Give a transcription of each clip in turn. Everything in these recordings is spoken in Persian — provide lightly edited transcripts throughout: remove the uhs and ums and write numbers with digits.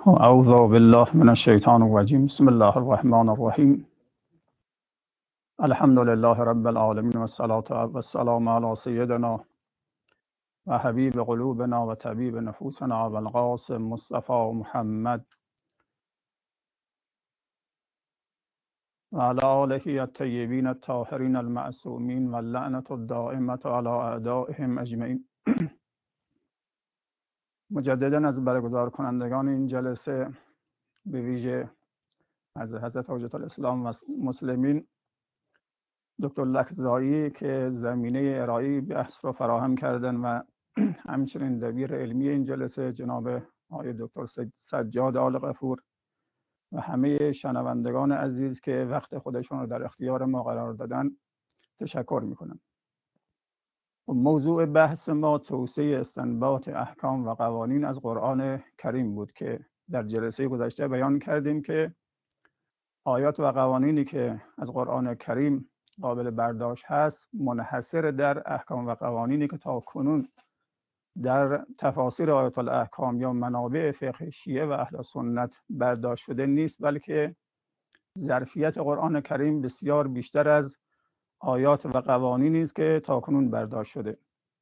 اعوذ بالله من الشیطان الرجیم. بسم الله الرحمن الرحیم. الحمد لله رب العالمین و الصلاة و السلام علی سیدنا و حبیب قلوبنا و طبیب نفوسنا و القاسم مصطفى محمد و علی آله الطیبین الطاهرین المعصومین و اللعنة الدائمة علی اعدائهم اجمعین. مجددا از برگزار کنندگان این جلسه، به ویژه از حضرت حجت الاسلام و مسلمین دکتر لکزایی که زمینه ارائه بحث رو فراهم کردن و همچنین دبیر علمی این جلسه جناب آقای دکتر سجاد آل غفور و همه شنوندگان عزیز که وقت خودشون رو در اختیار ما قرار دادن تشکر میکنم. موضوع بحث ما توسعه استنباط احکام و قوانین از قرآن کریم بود که در جلسه گذشته بیان کردیم که آیات و قوانینی که از قرآن کریم قابل برداشت هست منحصر در احکام و قوانینی که تا کنون در تفاسیر آیات الاحکام یا منابع فقه شیعه و اهل سنت برداشت شده نیست، بلکه ظرفیت قرآن کریم بسیار بیشتر از آیات و قوانینی است که تا کنون برداشت شده.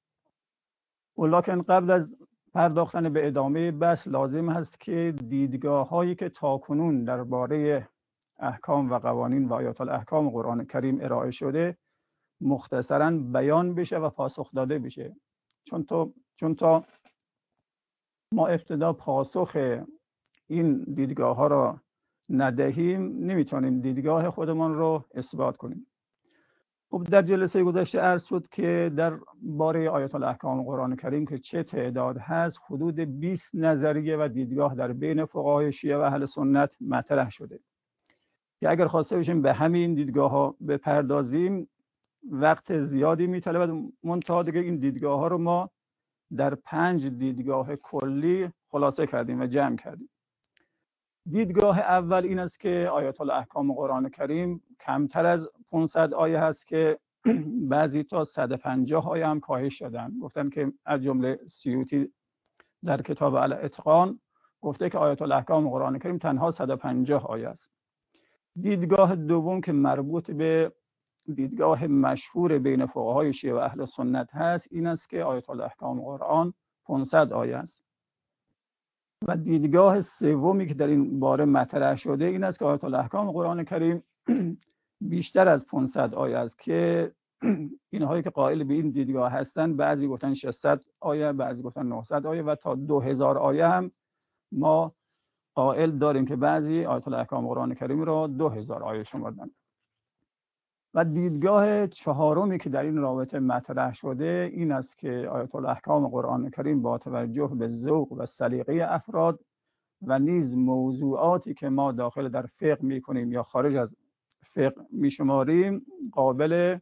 ولکن قبل از پرداختن به ادامه بحث لازم هست که دیدگاه هایی که تا کنون درباره احکام و قوانین و آیات الاحکام قرآن کریم ارائه شده مختصراً بیان بشه و پاسخ داده بشه، چون تا ما ابتدا پاسخ این دیدگاه ها را ندهیم نمیتونیم دیدگاه خودمان رو اثبات کنیم. خب در جلسه گذشته عرض شد که در باره آیات الاحکام قرآن کریم که چه تعداد هست، حدود 20 نظریه و دیدگاه در بین فقهای شیعه و اهل سنت مطرح شده که اگر خواسته باشیم به همین دیدگاه ها بپردازیم وقت زیادی میطلبد. منتها دیگه این دیدگاه ها رو ما در 5 دیدگاه کلی خلاصه کردیم و جمع کردیم. دیدگاه اول این است که آیات الاحکام قرآن کریم کمتر از 500 آیه هست که بعضی تا 150 آیه هم کاهش شدن. گفتن که از جمله سیوطی در کتاب الاتقان گفته که آیات الاحکام قرآن کریم تنها 150 آیه است. دیدگاه دوم که مربوط به دیدگاه مشهور بین فقهای شیعه و اهل سنت هست این است که آیات الاحکام قرآن 500 آیه است. و دیدگاه سومی که در این باره مطرح شده این است که آیات الاحکام قرآن کریم بیشتر از 500 آیه است که اینهایی که قائل به این دیدگاه هستند بعضی گفتن 600 آیه، بعضی گفتن 900 آیه و تا 2000 آیه هم ما قائل داریم که بعضی آیات الاحکام قرآن کریم را 2000 آیه شمردن. و دیدگاه چهارمی که در این رابطه مطرح شده این است که آیات الاحکام قرآن کریم با توجه به ذوق و سلیقه افراد و نیز موضوعاتی که ما داخل در فقه میکنیم یا خارج از فقه میشماریم قابل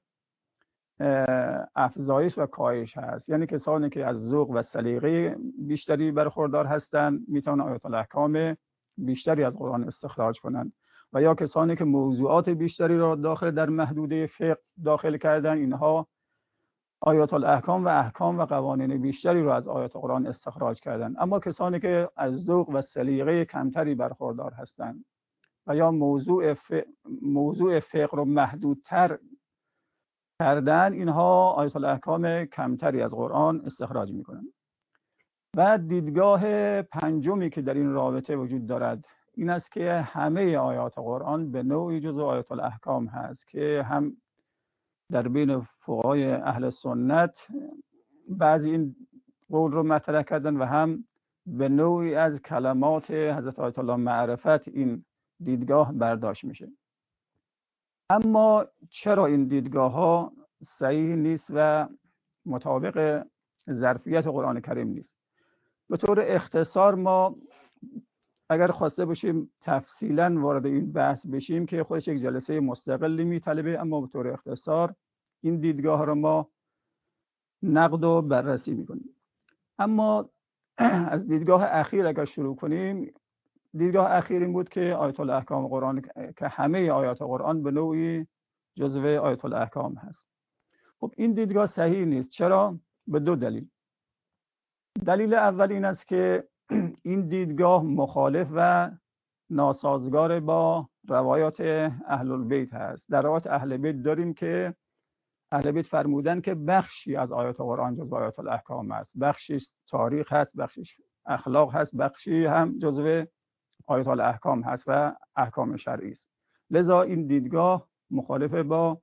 افزایش و کاهش هست. یعنی کسانی که از ذوق و سلیقه بیشتری برخوردار هستند میتونن آیات الاحکام بیشتری از قرآن استخراج کنند و یا کسانی که موضوعات بیشتری را داخل در محدوده فقه داخل کردن اینها آیات الاحکام و احکام و قوانین بیشتری را از آیات قرآن استخراج کردن. اما کسانی که از ذوق و سلیقه کمتری برخوردار هستند و یا موضوع فقه رو محدودتر کردن اینها آیات الاحکام کمتری از قرآن استخراج میکنن. و دیدگاه پنجمی که در این رابطه وجود دارد این است که همه آیات قرآن به نوعی جزء آیات الاحکام هست که هم در بین فقهای اهل سنت بعضی این قول رو مطرح کردن و هم به نوعی از کلمات حضرت آیت الله معرفت این دیدگاه برداشت میشه. اما چرا این دیدگاه ها صحیح نیست و مطابق ظرفیت قرآن کریم نیست؟ به طور اختصار ما اگر خواسته باشیم تفصیلا وارد این بحث بشیم که خودش یک جلسه مستقلی میطلبه، اما به طور اختصار این دیدگاه رو ما نقد و بررسی میکنیم. اما از دیدگاه اخیر اگر شروع کنیم، دیدگاه اخیر این بود که آیات الاحکام قرآن که همه آیات قرآن به نوعی جزو آیات الاحکام هست. خب این دیدگاه صحیح نیست. چرا؟ به دو دلیل. دلیل اول این است که این دیدگاه مخالف و ناسازگار با روایات اهل البیت هست. در روایات اهل بیت داریم که اهل بیت فرمودن که بخشی از آیات قرآن جزو آیات الاحکام است، بخشی تاریخ هست، بخشی اخلاق هست، بخشی هم جزو آیات الاحکام هست و احکام شرعی است. لذا این دیدگاه مخالف با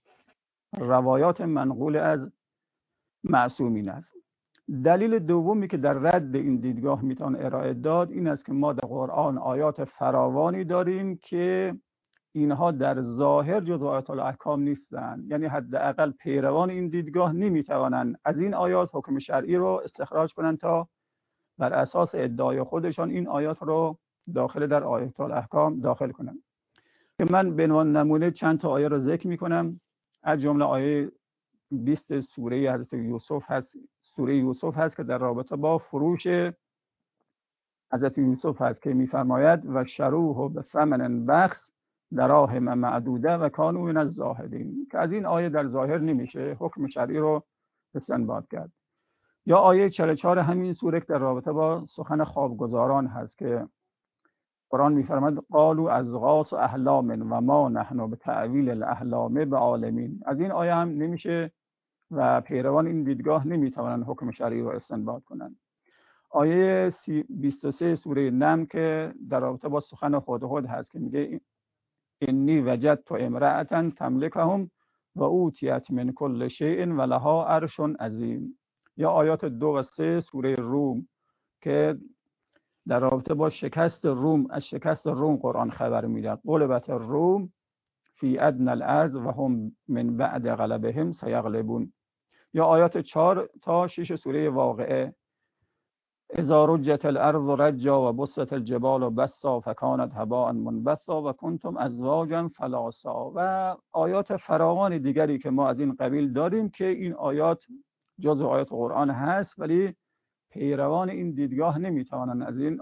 روایات منقول از معصومین است. دلیل دومی که در رد این دیدگاه میتوان ارائه داد این است که ما در قرآن آیات فراوانی داریم که اینها در ظاهر جزو آیات الاحکام نیستند، یعنی حداقل پیروان این دیدگاه نمیتوانند از این آیات حکم شرعی رو استخراج کنند تا بر اساس ادعای خودشان این آیات رو در آیات الاحکام داخل کنند. که من به عنوان نمونه چند تا آیه رو ذکر میکنم. از جمله آیه 20 سوره حضرت یوسف هست، سوره یوسف هست که در رابطه با فروش حضرت یوسف هست که میفرماید و شروه به ثمن بخس دراهم معدوده و کانوا من الزاهدین، که از این آیه در ظاهر نمیشه حکم شرعی رو استنباط کرد. یا آیه 44 همین سوره در رابطه با سخن خوابگزاران هست که قرآن میفرماید قالوا اضغاث احلام و ما نحن بتأویل الاحلام بعالمین. از این آیه هم نمیشه و پیروان این دیدگاه نمیتوانند حکم شرعی رو استنباط کنند. آیه 23 سوره نمل که در رابطه با سخن هدهد هست که میگه انی وجدت امرأة تملکهم و اوتیت من کل شیء و لها عرش عظیم. یا آیات 2 و 3 سوره روم که در رابطه با شکست روم، از شکست روم قرآن خبر میدهد. غلبت الروم فی ادنی الارض و هم من بعد غلبهم سیغلبون. یا آیات 4 تا 6 سوره واقعه اذا رجت الارض رجا و بست الجبال بسا فکانت هباء منبثا و کنتم ازواجا ثلاثا. و آیات فراوان دیگری که ما از این قبیل داریم که این آیات جزو آیات قرآن هست، ولی پیروان این دیدگاه نمیتوانند از این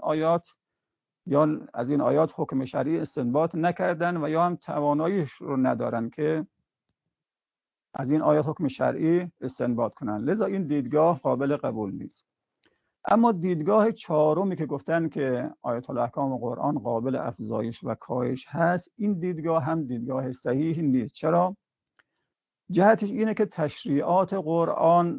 آیات حکم شرعی استنباط نکردن و یا هم تواناییش رو ندارن که از این آیات حکم شرعی استنباط کنن. لذا این دیدگاه قابل قبول نیست. اما دیدگاه چهارمی که گفتن که آیات الاحکام قرآن قابل افزایش و کاهش هست، این دیدگاه هم دیدگاه صحیح نیست. چرا؟ جهتش اینه که تشریعات قرآن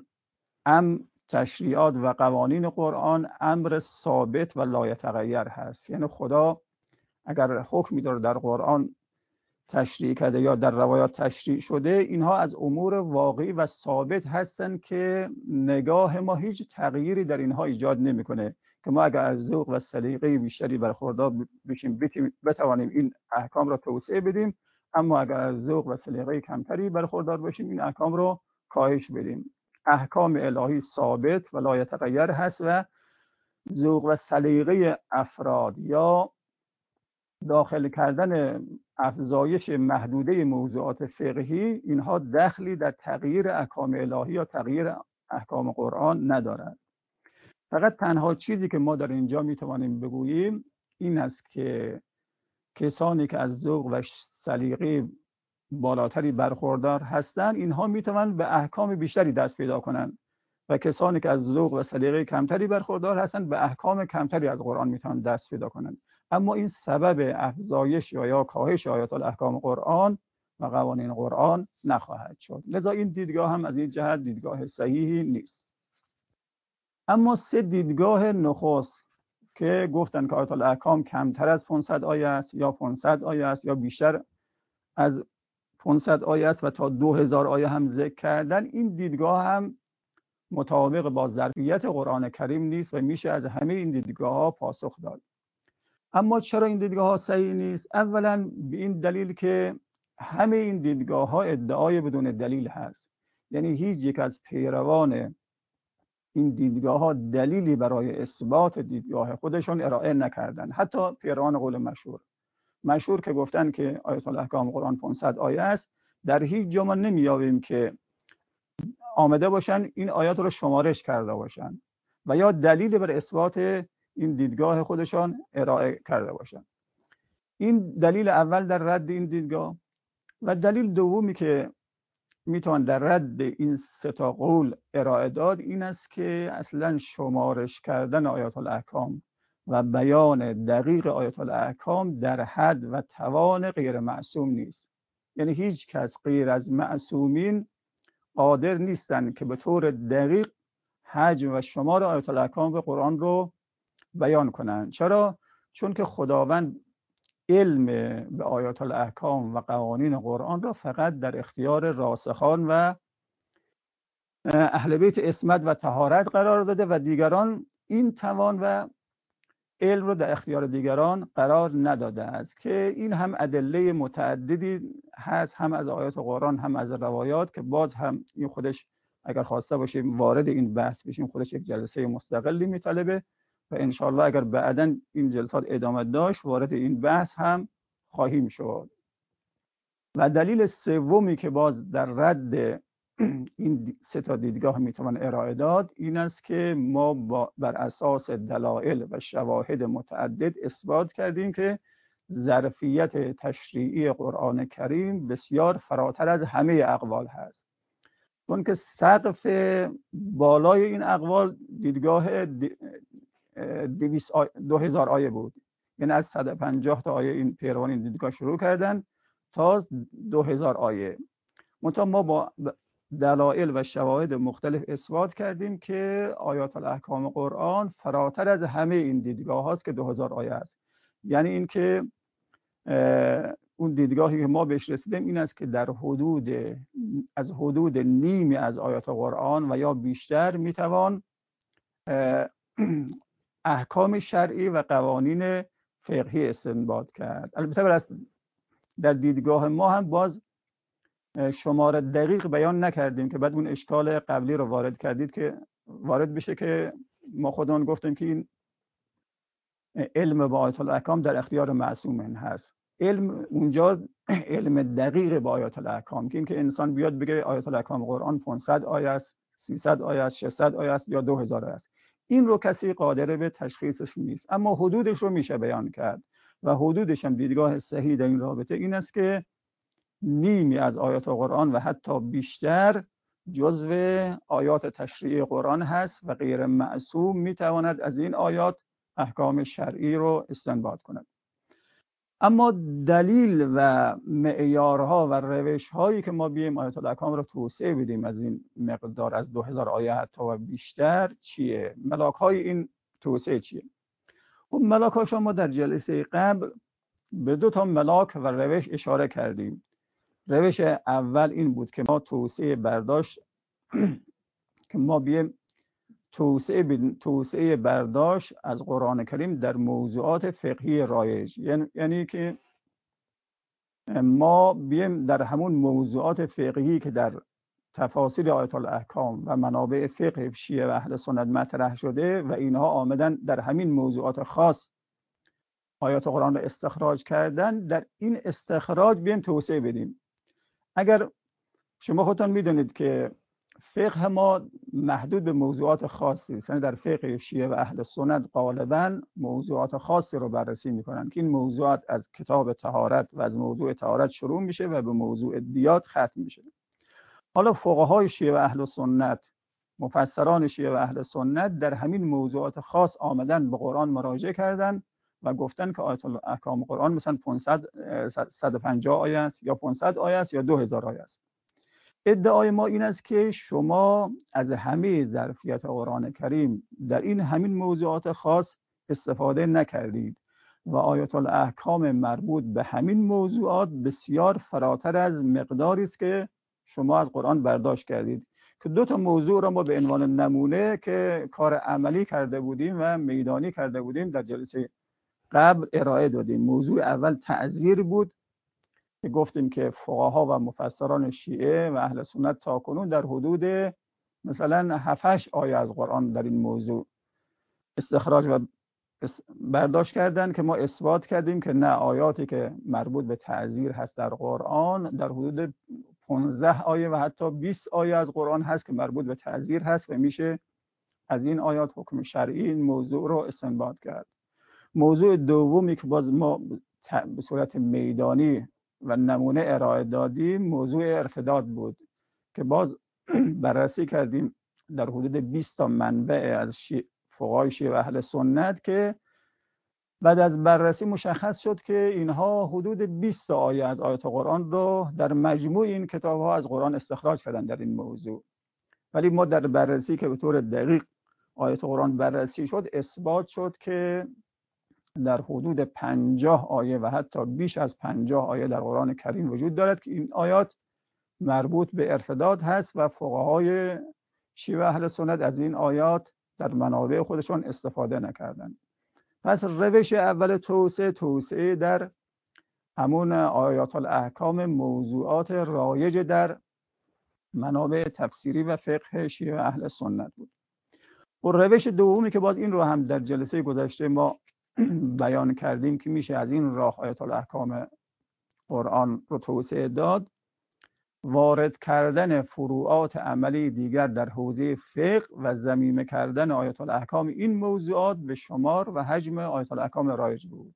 تشریعات و قوانین قرآن امر ثابت و لایتغیر هست. یعنی خدا اگر حکمی داره در قرآن تشریع کرده یا در روایات تشریع شده، اینها از امور واقعی و ثابت هستند که نگاه ما هیچ تغییری در اینها ایجاد نمیکنه که ما اگر از ذوق و سلیقه بیشتری برخوردار بشیم بتوانیم این احکام را توسعه بدیم، اما اگر از ذوق و سلیقه کمتری برخوردار باشیم این احکام را کاهش بدیم. احکام الهی ثابت و لایتغیر هست و ذوق و سلیقه افراد یا داخل کردن افزایش محدوده موضوعات فقهی اینها دخلی در تغییر احکام الهی یا تغییر احکام قرآن ندارد. فقط تنها چیزی که ما در اینجا میتوانیم بگوییم این است که کسانی که از ذوق و سلیقه بالاتری برخوردار هستند اینها میتوانند به احکام بیشتری دست پیدا کنند و کسانی که از ذوق و سلیقه کمتری برخوردار هستند به احکام کمتری از قرآن میتوانند دست پیدا کنند. اما این سبب افزایش یا کاهش آیات الاحکام قرآن و قوانین قرآن نخواهد شد. لذا این دیدگاه هم از این جهت دیدگاه صحیحی نیست. اما سه دیدگاه نخست که گفتن که آیات الاحکام کمتر از 500 آیه است یا 500 آیه است یا بیشتر از 500 آیه است و تا 2000 آیه هم ذکر کردن، این دیدگاه هم مطابق با ظرفیت قرآن کریم نیست و میشه از همه این دیدگاه ها پاسخ داد. اما چرا این دیدگاه ها صحیح نیست؟ اولا به این دلیل که همه این دیدگاه ها ادعای بدون دلیل هست، یعنی هیچ یک از پیروان این دیدگاه ها دلیلی برای اثبات دیدگاه خودشون ارائه نکردن. حتی پیروان قول مشهور که گفتن که آیات الاحکام قرآن 500 آیه است، در هیچ جا ما نمی‌یابیم که آمده باشن این آیات رو شمارش کرده باشن و یا دلیل بر اثبات این دیدگاه خودشان ارائه کرده باشن. این دلیل اول در رد این دیدگاه. و دلیل دومی که میتوان در رد این سه تا قول ارائه داد این است که اصلا شمارش کردن آیات الاحکام و بیان دقیق آیات الاحکام در حد و توان غیر معصوم نیست. یعنی هیچ کس غیر از معصومین قادر نیستند که به طور دقیق حجم و شمار آیات الاحکام به قرآن رو بیان کنند. چرا؟ چون که خداوند علم به آیات الاحکام و قوانین قرآن را فقط در اختیار راسخان و اهل بیت عصمت و طهارت قرار داده و دیگران این توان و علم رو در اختیار دیگران قرار نداده است، که این هم ادله متعددی هست، هم از آیات قرآن هم از روایات، که باز هم این خودش اگر خواسته باشیم وارد این بحث بشیم خودش یک جلسه مستقلی میطلبه و انشاءالله اگر بعداً این جلسات ادامه داشت وارد این بحث هم خواهیم شد. و دلیل سومی که باز در رد این سه تا دیدگاه میتوان ارائه داد این است که ما بر اساس دلایل و شواهد متعدد اثبات کردیم که ظرفیت تشریعی قرآن کریم بسیار فراتر از همه اقوال هست، چون که سقف بالای این اقوال دیدگاه 2000 آیه بود. یعنی از 150 تا آیه این پیروان این دیدگاه شروع کردن تا 2000 آیه. منتها ما با دلایل و شواهد مختلف اثبات کردیم که آیات الاحکام قرآن فراتر از همه این دیدگاه هاست که 2000 آیه است. یعنی این که اون دیدگاهی که ما بهش رسیدیم این است که در از حدود نیمی از آیات قرآن و یا بیشتر میتوان احکام شرعی و قوانین فقهی استنباط کرد. البته در دیدگاه ما هم باز شمار دقیق بیان نکردیم که بعد اون اشکال قبلی رو وارد بشه که ما خودمون گفتیم که این علم با آیات الاحکام در اختیار معصومین هست. علم اونجا علم دقیق با آیات الاحکام، که اینکه انسان بیاد بگه آیات الاحکام قرآن 500 آیه است، 300 آیه است، 600 آیه است یا 2000 آیه است، این رو کسی قادر به تشخیصش نیست، اما حدودش رو میشه بیان کرد و حدودش هم دیدگاه صحیح در این رابطه این است که نیمی از آیات قرآن و حتی بیشتر جزو آیات تشریعی قرآن هست و غیر معصوم میتواند از این آیات احکام شرعی رو استنباط کند. اما دلیل و معیارها و روش‌هایی که ما بیایم آیات الاحکام رو توسعه بدیم از این مقدار، از 2000 آیه حتی و بیشتر، چیه؟ ملاک‌های این توسعه چیه؟ خب ملاک‌هاش ما در جلسه قبل به 2 تا ملاک و روش اشاره کردیم. روش اول این بود که ما توسعه برداشت که ما بیایم توسعه برداشت از قرآن کریم در موضوعات فقهی رایج، یعنی که ما بیایم در همون موضوعات فقهی که در تفاسیر آیات الاحکام و منابع فقه شیعه و اهل سنت مطرح شده و اینها آمدن در همین موضوعات خاص آیات قرآن را استخراج کردن، در این استخراج بیایم توسعه بدیم. اگر شما خودتون میدونید که فقه ما محدود به موضوعات خاصی است، یعنی در فقه شیعه و اهل سنت غالباً موضوعات خاصی رو بررسی میکنن که این موضوعات از کتاب طهارت و از موضوع طهارت شروع میشه و به موضوع دیات ختم میشه. حالا فقهای شیعه و اهل سنت، مفسران شیعه و اهل سنت در همین موضوعات خاص آمدن به قرآن مراجعه کردن و گفتن که آیات الاحکام قرآن مثلا 150 آیه است یا 500 آیه است یا 2000 آیه است. ادعای ما این است که شما از همه ظرفیت قرآن کریم در این همین موضوعات خاص استفاده نکردید و آیات الاحکام مربوط به همین موضوعات بسیار فراتر از مقداری است که شما از قرآن برداشت کردید. که 2 تا موضوع را ما به عنوان نمونه که کار عملی کرده بودیم و میدانی کرده بودیم در جلسه قبل ارائه دادیم. موضوع اول تعزیر بود که گفتیم که فقها و مفسران شیعه و اهل سنت تاکنون در حدود مثلا 7-8 آیه از قرآن در این موضوع استخراج و برداشت کردن که ما اثبات کردیم که نه، آیاتی که مربوط به تعزیر هست در قرآن در حدود 15 آیه و حتی 20 آیه از قرآن هست که مربوط به تعزیر هست و میشه از این آیات حکم شرعی این موضوع رو استنباط کرد. موضوع دومی که باز ما به صورت میدانی و نمونه ارائه دادیم موضوع ارتداد بود که باز بررسی کردیم در حدود 20 تا منبع از فقهای شیعه و اهل سنت که بعد از بررسی مشخص شد که اینها حدود 20 تا آیه از آیات قرآن رو در مجموع این کتاب‌ها از قرآن استخراج کردن در این موضوع. ولی ما در بررسی که به طور دقیق آیات قرآن بررسی شد، اثبات شد که در حدود 50 آیه و حتی بیش از 50 آیه در قرآن کریم وجود دارد که این آیات مربوط به ارتداد هست و فقهای شیعه و اهل سنت از این آیات در منابع خودشان استفاده نکردند. پس روش اول توسعه در همون آیات الاحکام، موضوعات رایج در منابع تفسیری و فقه شیعه و اهل سنت بود. و روش دومی که باز این رو هم در جلسه گذشته ما بیان کردیم که میشه از این راه آیات الاحکام قرآن رو توسعه داد، وارد کردن فروعات عملی دیگر در حوزه فقه و ضمیمه کردن آیات الاحکام این موضوعات به شمار و حجم آیات الاحکام رایج بود.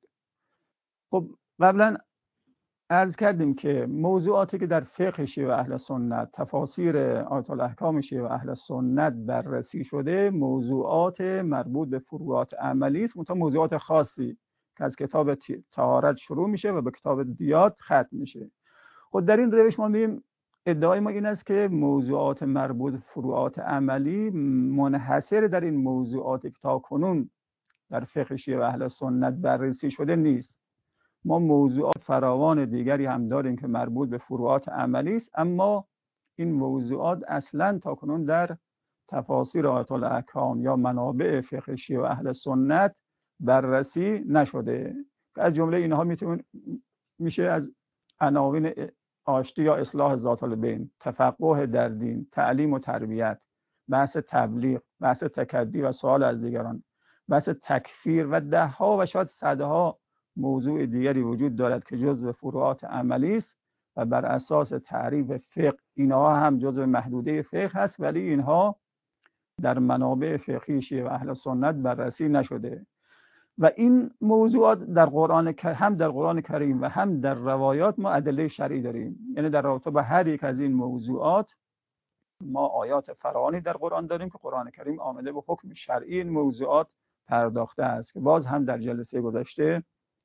خب قبلا عرض کردیم که موضوعاتی که در فقه شیعه و اهل سنت، تفاسیر آیات الاحکام شیعه و اهل سنت بررسی شده، موضوعات مربوط به فروعات عملی است، منتها موضوعات خاصی که از کتاب طهارت شروع میشه و به کتاب دیات ختم میشه. خب در این روش ما میگیم ادعای ما این است که موضوعات مربوط به فروعات عملی منحصر در این موضوعات که تا کنون در فقه شیعه و اهل سنت بررسی شده نیست. ما موضوعات فراوان دیگری هم داریم که مربوط به فروعات عملی است، اما این موضوعات اصلا تا کنون در تفاسیر آیات الاحکام یا منابع فقه شیعه و اهل سنت بررسی نشده. از جمله اینها میشه از عناوین آشتی یا اصلاح ذات البین، تفقه در دین، تعلیم و تربیت، بحث تبلیغ، بحث تکدی و سوال از دیگران، بحث تکفیر و دهها و شاید صدها موضوع دیگری وجود دارد که جزء فروعات عملی است و بر اساس تعریف فقه اینها هم جزء محدوده فقه هست، ولی اینها در منابع فقهی شیعه و اهل سنت بررسی نشده. و این موضوعات در قرآن هم در قرآن کریم و هم در روایات ما ادله شرعی داریم. یعنی در رابطه با هر یک از این موضوعات ما آیات فراوانی در قرآن داریم که قرآن کریم آمده به حکم شرعی این موضوعات پرداخته است که باز هم در جلسه گذشته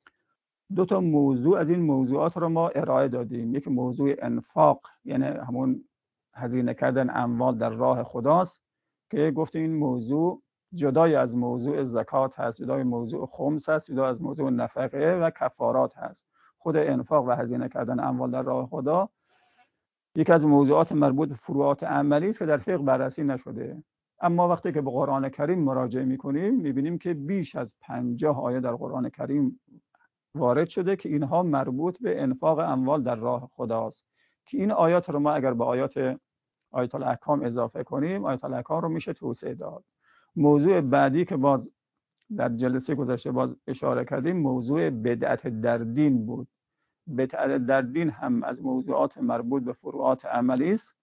2 تا موضوع از این موضوعات رو ما ارائه دادیم. یک موضوع انفاق، یعنی همون هزینه کردن اموال در راه خداست که گفتیم این موضوع جدای از موضوع زکات هست، جدای موضوع خمس هست، جدای از موضوع نفقه و کفارات هست. خود انفاق و هزینه کردن اموال در راه خدا یکی از موضوعات مربوط به فروعات عملی است که در فقه بررسی نشده. اما وقتی که به قرآن کریم مراجعه می‌کنیم می‌بینیم که بیش از 50 آیه در قرآن کریم وارد شده که اینها مربوط به انفاق اموال در راه خداست، که این آیات رو ما اگر به آیات الاحکام اضافه کنیم، آیات الاحکام رو میشه توسعه داد. موضوع بعدی که باز در جلسه گذشته باز اشاره کردیم موضوع بدعت در دین بود. بدعت در دین هم از موضوعات مربوط به فروعات عملی است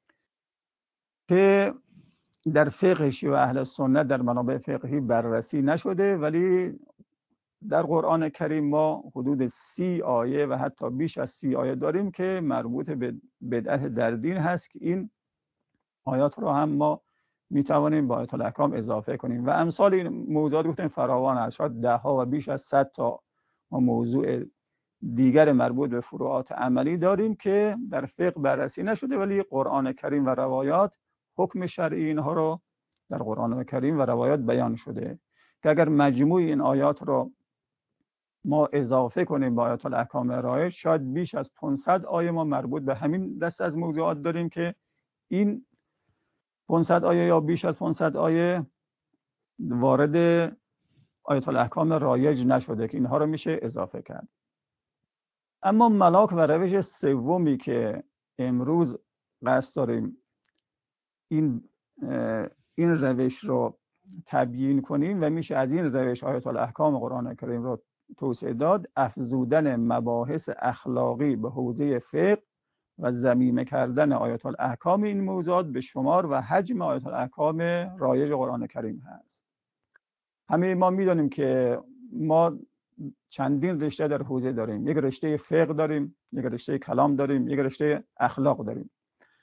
که در فقه شیعه و اهل سنت در منابع فقهی بررسی نشده، ولی در قرآن کریم ما حدود 30 آیه و حتی بیش از 30 آیه داریم که مربوط به بدعت در دین هست که این آیات رو هم ما میتوانیم با آیات الاحکام اضافه کنیم و امثال این موضوعات گفتیم فراوان است، شاید 10 ها و بیش از 100 تا موضوع دیگر مربوط به فروعات عملی داریم که در فقه بررسی نشده، ولی قرآن کریم و روایات حکم شرعی اینها رو در قرآن کریم و روایات بیان شده که اگر مجموع این آیات رو ما اضافه کنیم با آیات الاحکام رایج، شاید بیش از 500 آیه ما مربوط به همین دسته از موضوعات داریم که این 500 آیه یا بیش از 500 آیه وارد آیات الاحکام رایج نشده که اینها رو میشه اضافه کرد. اما ملاک و روش سومی که امروز قصد داریم این روش رو تبیین کنیم و میشه از این روش آیات الاحکام قرآن کریم رو توسعه داد، افزودن مباحث اخلاقی به حوزه فقه و ضمیمه کردن آیات الاحکام این موضوعات به شمار و حجم آیات الاحکام رایج قرآن کریم هست. همه ما میدونیم که ما چندین رشته در حوزه داریم. یک رشته فقه داریم، یک رشته کلام داریم، یک رشته اخلاق داریم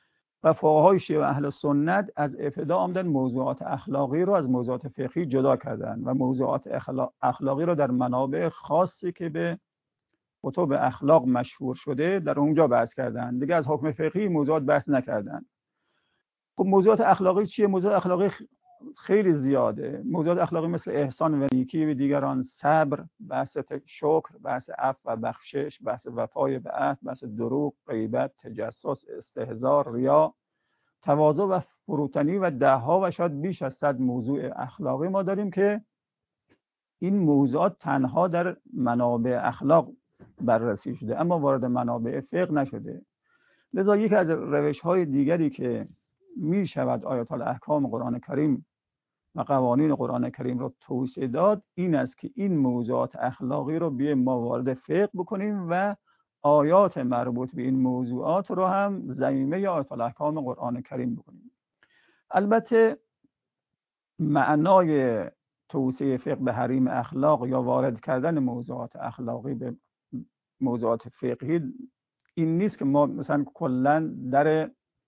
و فقهای شیعه و اهل سنت از ابتدا آمدن موضوعات اخلاقی رو از موضوعات فقهی جدا کردن و موضوعات اخلاقی رو در منابع خاصی که به کتب اخلاق مشهور شده در اونجا بحث کردن. دیگه از حکم فقهی موضوعات بحث نکردن. خب موضوعات اخلاقی چیه؟ موضوعات اخلاقی خیلی زیاده. موضوعات اخلاقی مثل احسان و نیکی به دیگران، صبر، بحث شکر، بحث عفو و بخشش، بحث وفای به عهد، بحث دروغ، غیبت، تجسس، استهزار، ریا، تواضع و فروتنی و دهها و شاید بیش از 100 موضوع اخلاقی ما داریم که این موضوعات تنها در منابع اخلاق بررسی شده اما وارد منابع فقه نشده. لذا یک از روش‌های دیگری که می شود آیات الاحکام قرآن کریم و قوانین قرآن کریم رو توسعه داد این است که این موضوعات اخلاقی رو بیایم ما وارد فقه بکنیم و آیات مربوط به این موضوعات رو هم ضمیمه آیات الاحکام قرآن کریم بکنیم. البته معنای توسعه فقه به حریم اخلاق یا وارد کردن موضوعات اخلاقی به موضوعات فقهی این نیست که ما مثلا کلا در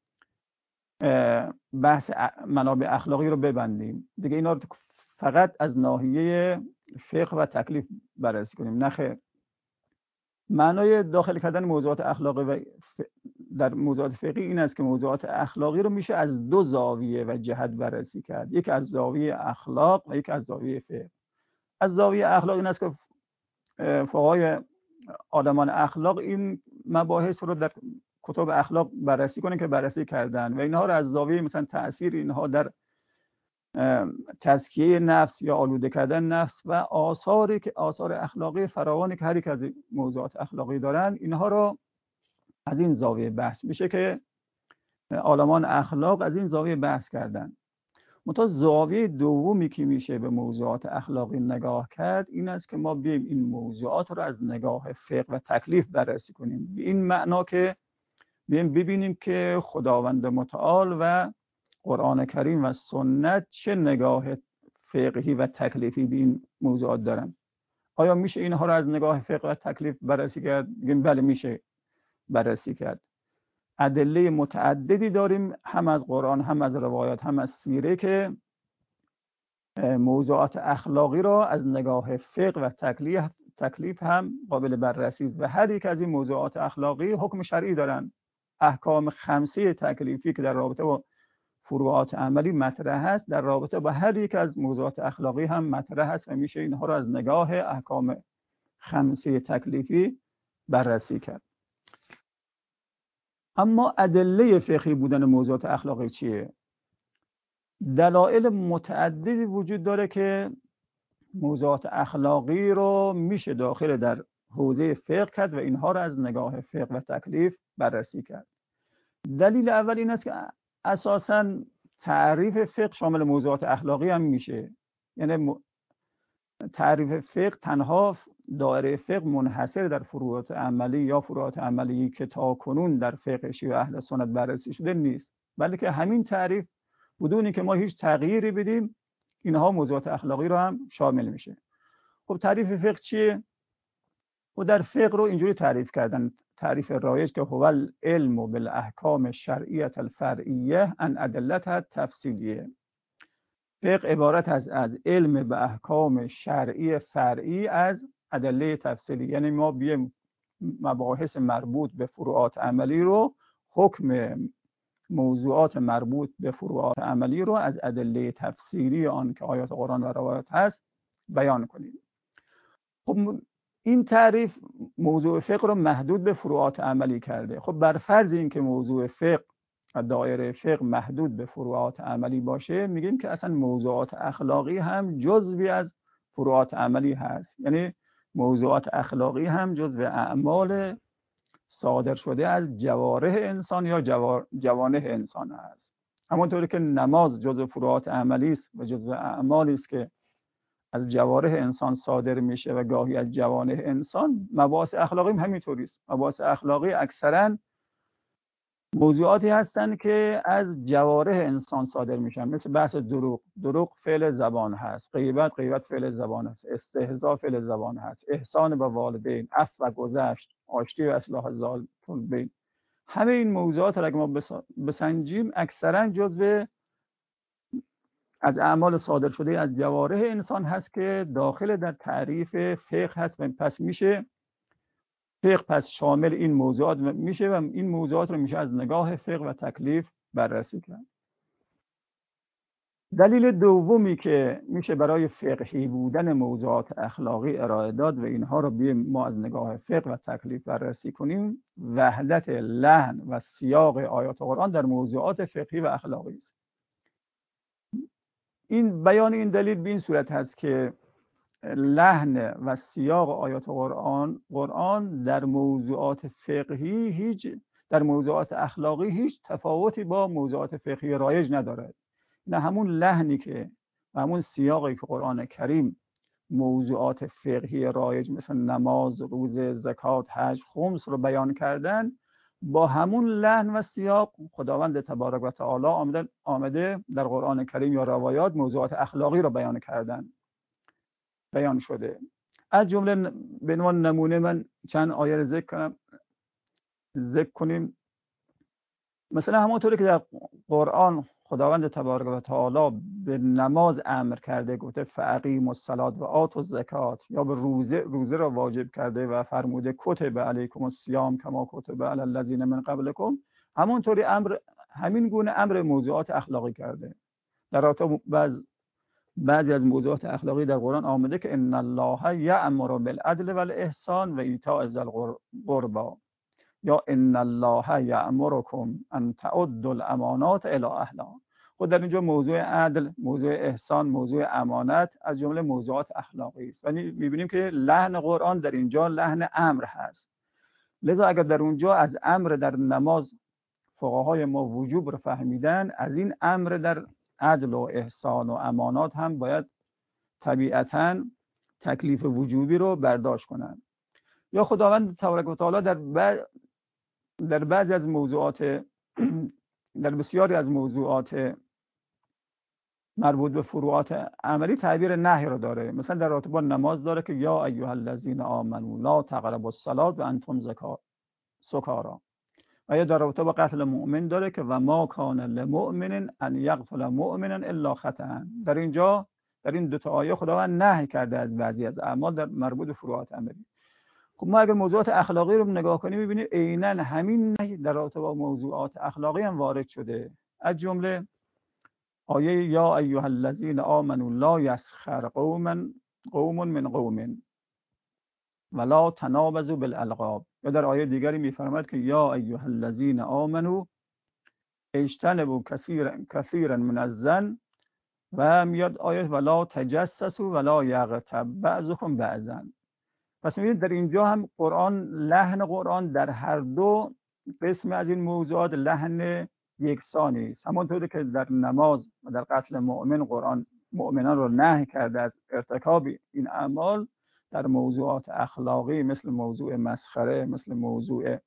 بحث منابع اخلاقی رو ببندیم دیگه اینا رو فقط از ناحیه فقه و تکلیف بررسی کنیم. نه خیر، معنای داخل کردن موضوعات اخلاقی و در موضوعات فقهی این است که موضوعات اخلاقی رو میشه از دو زاویه و جهت بررسی کرد، یک از زاویه اخلاق و یک از زاویه فقه. از زاویه اخلاق این است که فقهای آدمان اخلاق این مباحث رو در کتب اخلاق بررسی کنن که بررسی کردن و اینها رو از زاویه مثلا تأثیر اینها در تزکیه نفس یا آلوده کردن نفس و آثاری که آثار اخلاقی فراوانی که هر یک از موضوعات اخلاقی دارن اینها رو از این زاویه بحث میشه که عالمان اخلاق از این زاویه بحث کردن. منتها زاویه دومی که میشه به موضوعات اخلاقی نگاه کرد این است که ما بیایم این موضوعات رو از نگاه فقه و تکلیف بررسی کنیم، به این معنا که بیایم ببینیم که خداوند متعال و قرآن کریم و سنت چه نگاه فقهی و تکلیفی به این موضوعات دارن. آیا میشه اینها رو از نگاه فقه و تکلیف بررسی کرد؟ بگیم بله میشه بررسی کرد. ادله متعددی داریم هم از قرآن هم از روایات هم از سیره که موضوعات اخلاقی را از نگاه فقه و تکلیف هم قابل بررسی است و هر یک از این موضوعات اخلاقی حکم شرعی دارن. احکام خمسه تکلیفی که در رابطه با فروعات عملی مطرح هست در رابطه با هر یک از موضوعات اخلاقی هم مطرح هست و میشه اینها را از نگاه احکام خمسه تکلیفی بررسی کرد. اما ادله فقهی بودن موضوعات اخلاقی چیه؟ دلایل متعددی وجود داره که موضوعات اخلاقی رو میشه داخل در حوزه فقه کرد و اینها رو از نگاه فقه و تکلیف بررسی کرد. دلیل اول این است که اساساً تعریف فقه شامل موضوعات اخلاقی هم میشه. یعنی تعریف فقه تنها دایره فقه منحصر در فروعات عملی یا فروعات عملی که تا کنون در فقه شیعه اهل سنت بررسی شده نیست، بلکه همین تعریف بدون که ما هیچ تغییری بدیم اینها موضوعات اخلاقی رو هم شامل میشه. خب تعریف فقه چیه؟ و در فقه رو اینجوری تعریف کردن، تعریف رایج که هو العلم بالاحکام الشرعیه الفرعیه عن ادلتها التفصیلیه. فقه عبارت از علم به احکام شرعی فرعی از ادله تفصیلی، یعنی ما بیایم مباحث مربوط به فروعات عملی رو، حکم موضوعات مربوط به فروعات عملی رو از ادله تفصیلی آن که آیات قرآن و روایات هست بیان کنیم. خب این تعریف موضوع فقه رو محدود به فروعات عملی کرده. خب بر فرض این که موضوع فقه و دایره فقه محدود به فروعات عملی باشه، میگیم که اصلا موضوعات اخلاقی هم جزوی از فروعات عملی هست. یعنی موضوعات اخلاقی هم جزو اعمال صادر شده از جوارح انسان یا جوانح انسان هست. همونطوری که نماز جزو فروعات عملی است و جزو اعمالی است که از جوارح انسان صادر میشه و گاهی از جوانح انسان، مباحث اخلاقی هم همینطوری است. مباحث اخلاقی اکثرا موضوعاتی هستند که از جوارح انسان صادر میشن، مثل بحث دروغ فعل زبان هست، غیبت فعل زبان هست، استهزاء فعل زبان هست، احسان به والدین، عفو و گذشت، آشتی و اصلاح ذات البین. همه این موضوعات را اگه ما بسنجیم اکثرا جزو از اعمال صادر شده از جوارح انسان هست که داخل در تعریف فقه هست و پس میشه فقه پس شامل این موضوعات میشه و این موضوعات رو میشه از نگاه فقه و تکلیف بررسی کرد. دلیل دومی که میشه برای فقهی بودن موضوعات اخلاقی ارائه داد و اینها رو بیایم ما از نگاه فقه و تکلیف بررسی کنیم، وحدت لحن و سیاق آیات قرآن در موضوعات فقهی و اخلاقی است. این بیان این دلیل به این صورت هست که لحن و سیاق آیات قرآن در موضوعات فقهی در موضوعات اخلاقی هیچ تفاوتی با موضوعات فقهی رایج ندارد. نه همون لحنی که و همون سیاقی که قرآن کریم موضوعات فقهی رایج مثل نماز، روزه، زکات، حج، خمس رو بیان کردن، با همون لحن و سیاق خداوند تبارک و تعالی آمده در قرآن کریم یا روایات موضوعات اخلاقی رو بیان شده. از جمله به عنوان نمونه من چند آیه رو ذکر کنیم. مثلا همونطوری که در قرآن خداوند تبارک و تعالی به نماز امر کرده، گفته فاقیموا الصلاة و آتوا الزکات، یا به روزه را واجب کرده و فرموده کتب علیکم الصیام کما کتب علی الذین من قبلکم، همونطوری همین گونه امر موضوعات اخلاقی کرده. در رابطه بعضی از موضوعات اخلاقی در قرآن آمده که ان الله یأمر بالعدل والاحسان و ایتاء ذی القربی، یا ان الله یأمرکم ان تعدوا الامانات الی اهلها. خود در اینجا موضوع عدل، موضوع احسان، موضوع امانت از جمله موضوعات اخلاقی است. یعنی می‌بینیم که لحن قرآن در اینجا لحن امر هست. لذا اگر در اونجا از امر در نماز فقهای ما وجوب رو فهمیدن، از این امر در عدل و احسان و امانات هم باید طبیعتاً تکلیف وجوبی رو برداشت کنند. یا خداوند تبارک و تعالی در بعضی از موضوعات در بسیاری از موضوعات مربوط به فروعات عملی تعبیر نهی رو داره. مثلا در رابطه با نماز داره که یا ایها الذین آمنوا لا تقربوا الصلاة وانتم سکارا، و یا در رابطه با قتل مؤمن داره که و ما کان لمؤمن ان یقتل مؤمنا الا خطأ. در این دو تا آیه خداوند نهی کرده از بعضی از اعمال در مربوط به فروعات عملی. خب ما اگر موضوعات اخلاقی رو نگاه کنیم می‌بینیم عیناً همین نهی در رابطه با موضوعات اخلاقی هم وارد شده. از جمله آیه یا ایها الذین آمنوا لا یسخر قوم من قوم ولا تنابزوا بالالقاب، یا در آیه دیگری می‌فرماید که یا ایها الذین آمنوا اجتنبوا کثیرا من الظن، و میاد آیه ولا تجسسوا ولا یغتب بعضکم بعضا. پس می‌بینید در اینجا هم لحن قرآن در هر دو قسم از این موضوعات لحن یکسانی است. همونطوری که در نماز و در قتل مؤمن قرآن مؤمنان رو نهی کرده از ارتکاب این اعمال، در موضوعات اخلاقی مثل موضوع مسخره، مثل موضوع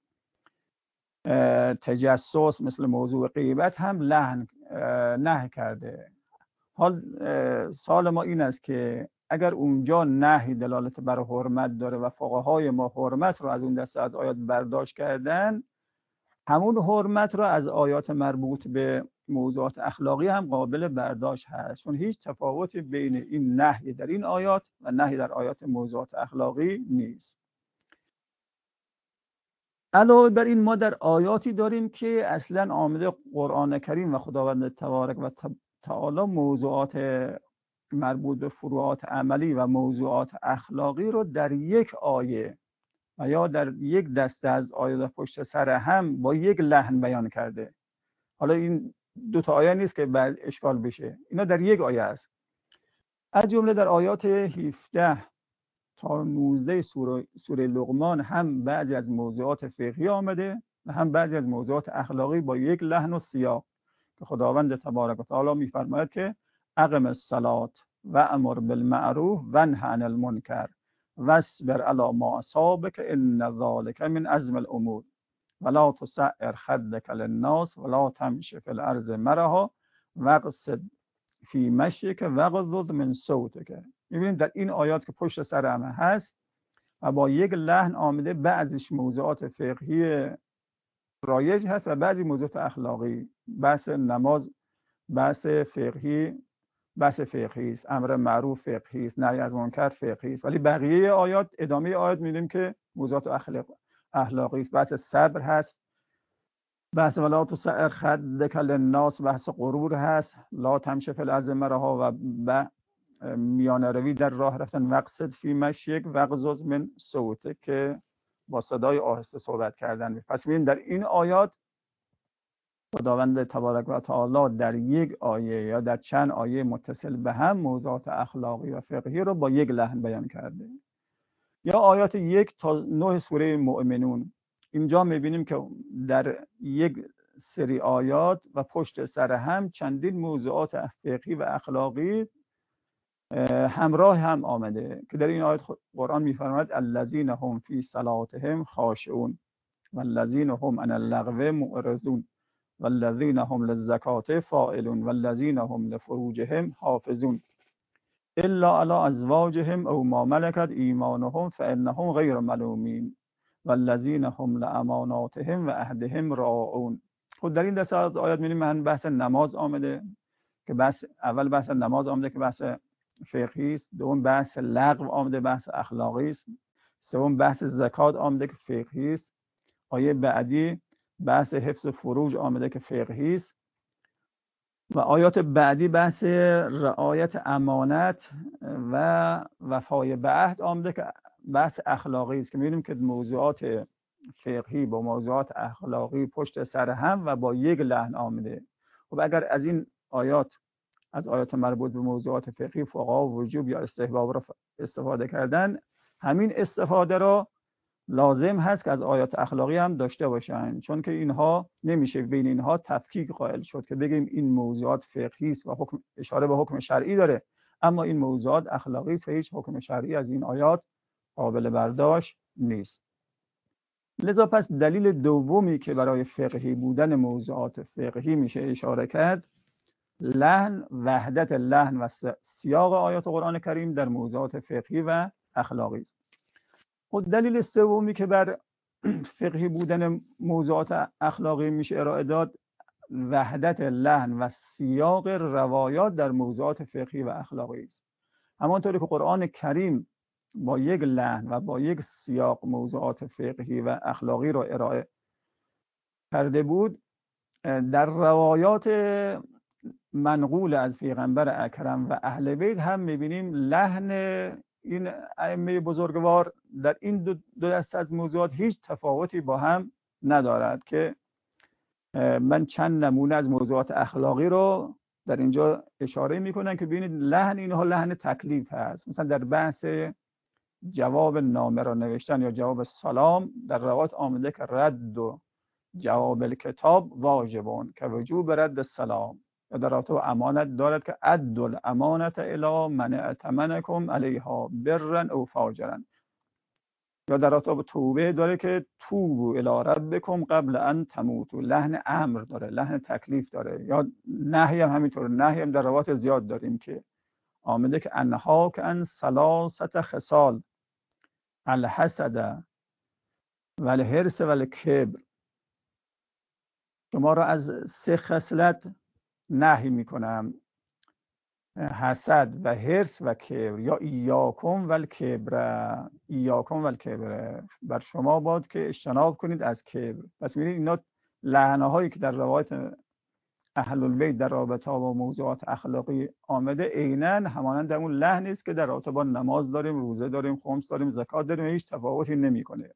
تجسس، مثل موضوع غیبت هم نهی کرده. حال سوال ما این است که اگر اونجا نهی دلالت بر حرمت داره و فقهای ما حرمت رو از اون دسته از آیات برداشت کردن، همون حرمت رو از آیات مربوط به موضوعات اخلاقی هم قابل برداشت هست، چون هیچ تفاوتی بین این نهی در این آیات و نهی در آیات موضوعات اخلاقی نیست. علاوه بر این ما در آیاتی داریم که اصلا آمده قرآن کریم و خداوند تبارک و تعالی موضوعات مربوط به فروعات عملی و موضوعات اخلاقی رو در یک آیه و یا در یک دسته از آیات پشت سر هم با یک لحن بیان کرده. حالا این دو تا آیه نیست که بعد اشکال بشه، اینا در یک آیه است. از جمله در آیات 17 تا 19 سوره لقمان هم بعضی از موضوعات فقهی آمده و هم بعضی از موضوعات اخلاقی با یک لحن و سیاق که خداوند تبارک و تعالی می‌فرماید که اقم الصلاة و امر بالمعروف و انه عن المنکر واصبر علی ما اصابک ان ذلک من عزم الامور ولا تسعر خدک للناس ولا تمشی فی الارض مرحا واقصد فی مشیک واغضض من صوتک. می‌بینیم در این آیات که پشت سر هم هست و با یک لحن آمده، بعضیش موضوعات فقهی رایج هست و بعضی موضوعات اخلاقی، بحث نماز بحث فقهی است، امر معروف فقهی است، نهی از منکر فقهی است، ولی بقیه آیات، ادامه آیات می‌بینیم که موضوعات اخلاقی است. بحث صبر هست، بحث ولا تسعر خدک للناس، بحث غرور هست، لا تمشی فی الارض مرحا و میانه روی در راه رفتن، مقصد فی مشیک وغضض من صوتک که با صدای آهسته صحبت کردن. پس می‌بینیم در این آیات خداوند تبارک و تعالی در یک آیه یا در چند آیه متصل به هم موضوعات اخلاقی و فقهی رو با یک لحن بیان کرده. یا آیات 1 تا 9 سوره مؤمنون، اینجا می‌بینیم که در یک سری آیات و پشت سر هم چندین موضوعات فقهی و اخلاقی همراه هم آمده که در این آیات قرآن می‌فرماید الذین هم فی صلاتهم خاشعون والذین هم عن اللغو معرضون والذین هم للزکاة فاعلون والذین هم لفروجهم حافظون الا علی ازواجهم او ما ملکت ایمانهم فانهم غیر ملومین والذین هم لاماناتهم و عهدهم راعون. خود در این دسته از آیات می‌بینیم من بحث نماز آمده که اول بحث نماز آمده که بحث فقهی است، دوم بحث لغو آمده بحث اخلاقی است، سوم بحث زکات آمده که فقهی است، آیه بعدی بحث حفظ فروج آمده که فقهی است و آیات بعدی بحث رعایت امانت و وفای به عهد آمده که بحث اخلاقی است که می‌بینیم که موضوعات فقهی با موضوعات اخلاقی پشت سر هم و با یک لحن آمده. خب اگر از این آیات، از آیات مربوط به موضوعات فقهی فقها وجوب یا استحباب را استفاده کردن، همین استفاده را لازم هست که از آیات اخلاقی هم داشته باشن، چون که اینها نمیشه بین اینها تفکیک قائل شد که بگیم این موضوعات فقهی است و حکم اشاره به حکم شرعی داره اما این موضوعات اخلاقی است و هیچ حکم شرعی از این آیات قابل برداشت نیست. لذا پس دلیل دومی که برای فقهی بودن موضوعات فقهی میشه اشاره کرد، لحن، وحدت لحن و سیاق آیات قرآن کریم در موضوعات فقهی و اخلاقی است. خود دلیل سومی که بر فقهی بودن موضوعات اخلاقی میشه ارائه داد، وحدت لحن و سیاق روایات در موضوعات فقهی و اخلاقی است. همانطوری که قرآن کریم با یک لحن و با یک سیاق موضوعات فقهی و اخلاقی را ارائه کرده بود، در روایات منقول از پیغمبر اکرم و اهل بیت هم میبینیم لحن این ائمه بزرگوار در این دو دسته از موضوعات هیچ تفاوتی با هم ندارد که من چند نمونه از موضوعات اخلاقی رو در اینجا اشاره میکنن که ببینید لحن اینها لحن تکلیف هست. مثلا در بحث جواب نامه را نوشتن یا جواب سلام در روایات آمده که رد و جواب الکتاب واجبون که وجوب رد السلام، یا در رابطه با امانت دارد که ادوا الامانة الی من ائتمنکم علیها برا او فاجرا، یا در رابطه با توبه داره که توبوا الی ربکم قبل ان تموتوا، لحن امر داره، لحن تکلیف داره. یا نهی هم همینطور، نهی هم در روایات زیاد داریم که آمده که انهاک عن ثلاثه خصال الحسد و الحرص و الکبر، شما را از 3 خصلت نهی میکنم، حسد و حرص و کبر، یا ایاکم و الکبر، ایاکم و الکبر، بر شما باد که اجتناب کنید از کبر. پس می‌بینید اینا لعنه‌هایی که در روایت اهل البیت در رابطه با موضوعات اخلاقی آمده عیناً همانند اون لحنی است که در رابطه با نماز داریم، روزه داریم، خمس داریم، زکات داریم، هیچ تفاوتی نمی‌کنه.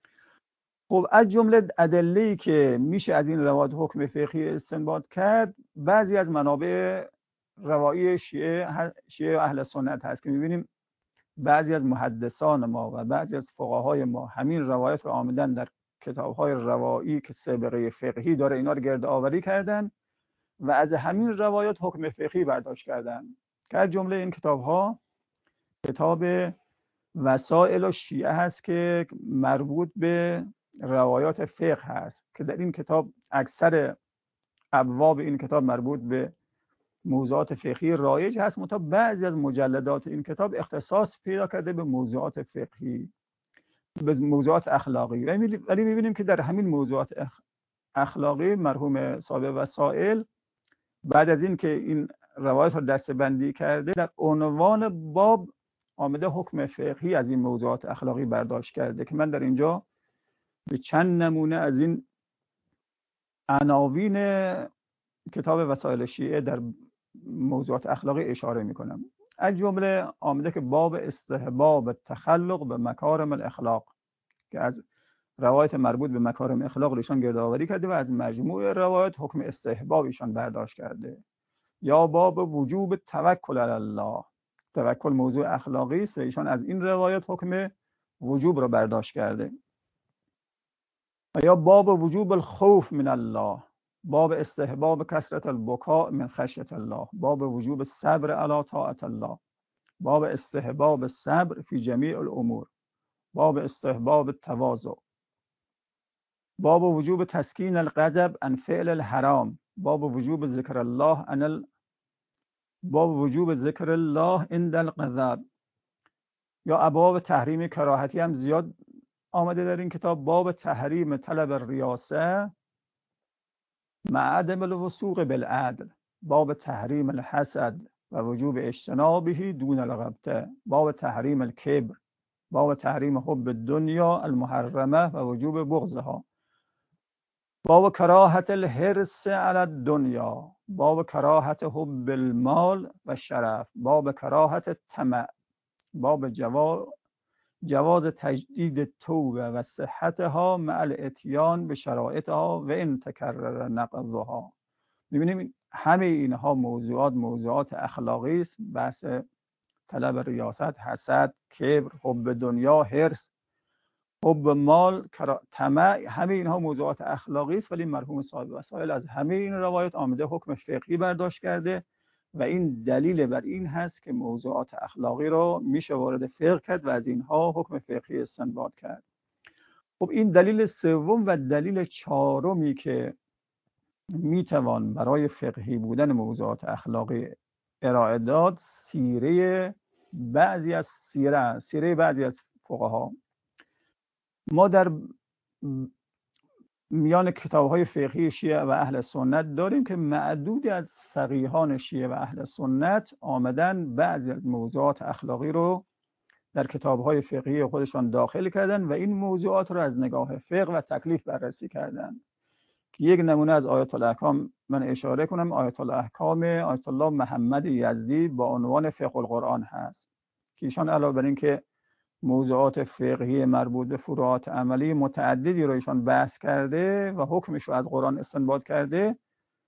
خب از جمله ادله‌ای که میشه از این روایات حکم فقهی استنباط کرد، بعضی از منابع روایی شیعه اهل سنت هست که می‌بینیم بعضی از محدثان ما و بعضی از فقهای ما همین روایت رو آمدن در کتاب‌های روایی که سابقه فقهی داره اینا رو گرد آوری کردن و از همین روایات حکم فقهی برداشت کردن که از جمله این کتاب‌ها کتاب وسائل الشیعه هست که مربوط به روایات فقه هست که در این کتاب اکثر ابواب این کتاب مربوط به موضوعات فقهی رایج هست، منتها بعضی از مجلدات این کتاب اختصاص پیدا کرده به موضوعات فقهی، به موضوعات اخلاقی. ولی می‌بینیم که در همین موضوعات اخلاقی مرحوم صاحب وسائل بعد از این که این روایت رو دسته‌بندی کرده در عنوان باب آمده حکم فقهی از این موضوعات اخلاقی برداشت کرده که من در اینجا به چند نمونه از این عناوین کتاب وسائل شیعه در موضوعات اخلاقی اشاره میکنم. از جمله آمده که باب استحباب تخلق به مکارم الاخلاق که از روایت مربوط به مکارم اخلاق ایشان گردآوری کرده و از مجموع روایت حکم استحباب ایشان برداشت کرده. یا باب وجوب توکل علی الله، توکل موضوع اخلاقی است و ایشان از این روایت حکم وجوب را برداشت کرده. و یا باب وجوب الخوف من الله، باب استحباب کثرت البکاء من خشیت الله، باب وجوب صبر علی طاعت الله، باب استحباب الصبر فی جمیع الامور، باب استحباب التواضع، باب وجوب تسکین الغضب عن فعل الحرام، باب وجوب ذکر الله باب وجوب ذکر الله عند الغضب. یا ابواب تحریم کراهتی هم زیاد آمده در این کتاب. باب تحریم طلب الریاسه مع عدم الوثوق بالعدل، باب تحریم الحسد و وجوب اجتنابه دون الغبطه، باب تحریم الکبر، باب تحریم حب الدنیا المحرمه و وجوب بغضها، باب کراهت الحرص علی الدنیا، باب کراهت حب المال و شرف، باب کراهت الطمع، باب جواز تجدید توبه و صحتها مع الاتیان به شرایطها و ان تکرر نقضها. می‌بینیم همه اینها موضوعات اخلاقی است. بحث طلب ریاست، حسد، کبر، حب دنیا، حرص، حب مال، طمع، همه اینها موضوعات اخلاقی است، ولی مرحوم صاحب وسائل از همه این روایات آمده حکم فقهی برداشت کرده و این دلیل بر این هست که موضوعات اخلاقی رو میشه وارد فقه کرد و از اینها حکم فقهی استنباط کرد. خب این دلیل سوم و دلیل چهارمی که میتوان برای فقهی بودن موضوعات اخلاقی ارائه داد سیره بعضی از فقها. ما در میان کتاب‌های فقهی شیعه و اهل سنت داریم که معدودی از فقیهان شیعه و اهل سنت آمدن بعضی از موضوعات اخلاقی رو در کتاب‌های فقهی خودشان داخل کردن و این موضوعات رو از نگاه فقه و تکلیف بررسی کردن. که یک نمونه از آیت الاحکام من اشاره کنم. آیت الاحکام آیت الله محمد یزدی با عنوان فقه القرآن هست که ایشان علاوه بر این که موضوعات فقهی مربوط به فروعات عملی متعددی رو ایشان بحث کرده و حکمش رو از قرآن استنباط کرده،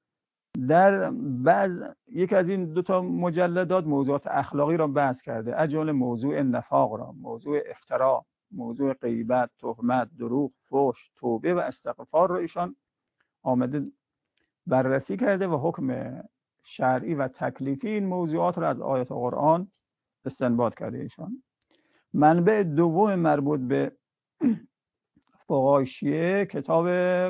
در یک از این دو تا مجلدات موضوعات اخلاقی را بحث کرده، از جمله موضوع نفاق را، موضوع افترا، موضوع غیبت، تهمت، دروغ، فحش، توبه و استغفار را ایشان آمده بررسی کرده و حکم شرعی و تکلیفی این موضوعات را از آیات قرآن استنباط کرده ایشان. منبع دوم مربوط به فقهای شیعه کتاب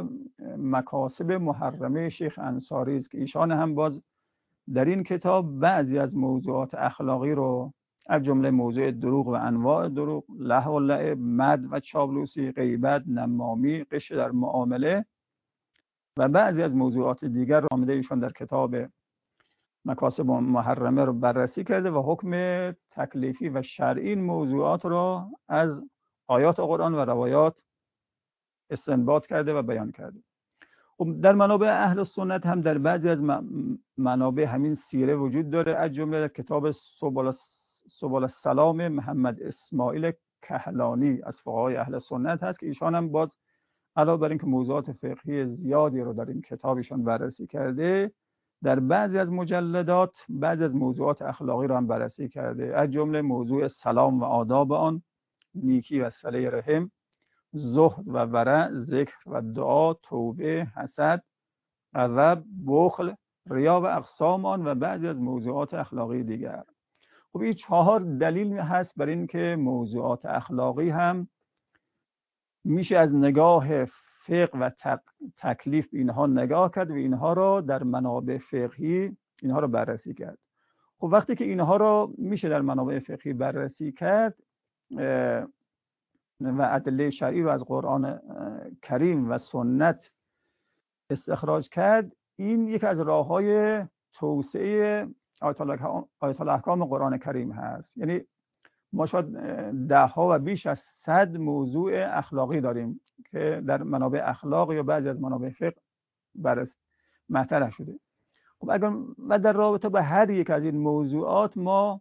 مکاسب محرمه شیخ انصاری است که ایشان هم باز در این کتاب بعضی از موضوعات اخلاقی رو از جمله موضوع دروغ و انواع دروغ، لهو و لعب، مد و چاپلوسی، غیبت، نمامی، غش در معامله و بعضی از موضوعات دیگر رو آمده ایشان در کتاب مکاسب محرمه رو بررسی کرده و حکم تکلیفی و شرعی این موضوعات رو از آیات قرآن و روایات استنباط کرده و بیان کرده. خب در منابع اهل سنت هم در بعضی از منابع همین سیره وجود داره، از جمله در کتاب سبل السلام محمد اسماعیل کحلانی از فقهای اهل سنت هست که ایشان هم باز علاوه بر اینکه موضوعات فقهی زیادی رو در این کتابشان بررسی کرده، در بعضی از مجلدات بعضی از موضوعات اخلاقی رو هم بررسی کرده، از جمله موضوع سلام و آداب آن، نیکی و صله رحم، زهد و ورع، ذکر و دعا، توبه، حسد، غضب، بخل، ریا و اقسام آن و بعضی از موضوعات اخلاقی دیگر. خب این 4 دلیل هست بر این که موضوعات اخلاقی هم میشه از نگاه فقه و تکلیف اینها نگاه کرد و اینها رو در منابع فقهی اینها رو بررسی کرد. خب وقتی که اینها رو میشه در منابع فقهی بررسی کرد و ادله شرعی رو از قرآن کریم و سنت استخراج کرد، این یکی از راه‌های توسعه آیات الاحکام قرآن کریم هست. یعنی ما شاید 10 و بیش از 100 موضوع اخلاقی داریم که در منابع اخلاق یا بعضی از منابع فقه مطرح شده. خب اگر و در رابطه با هر یک از این موضوعات ما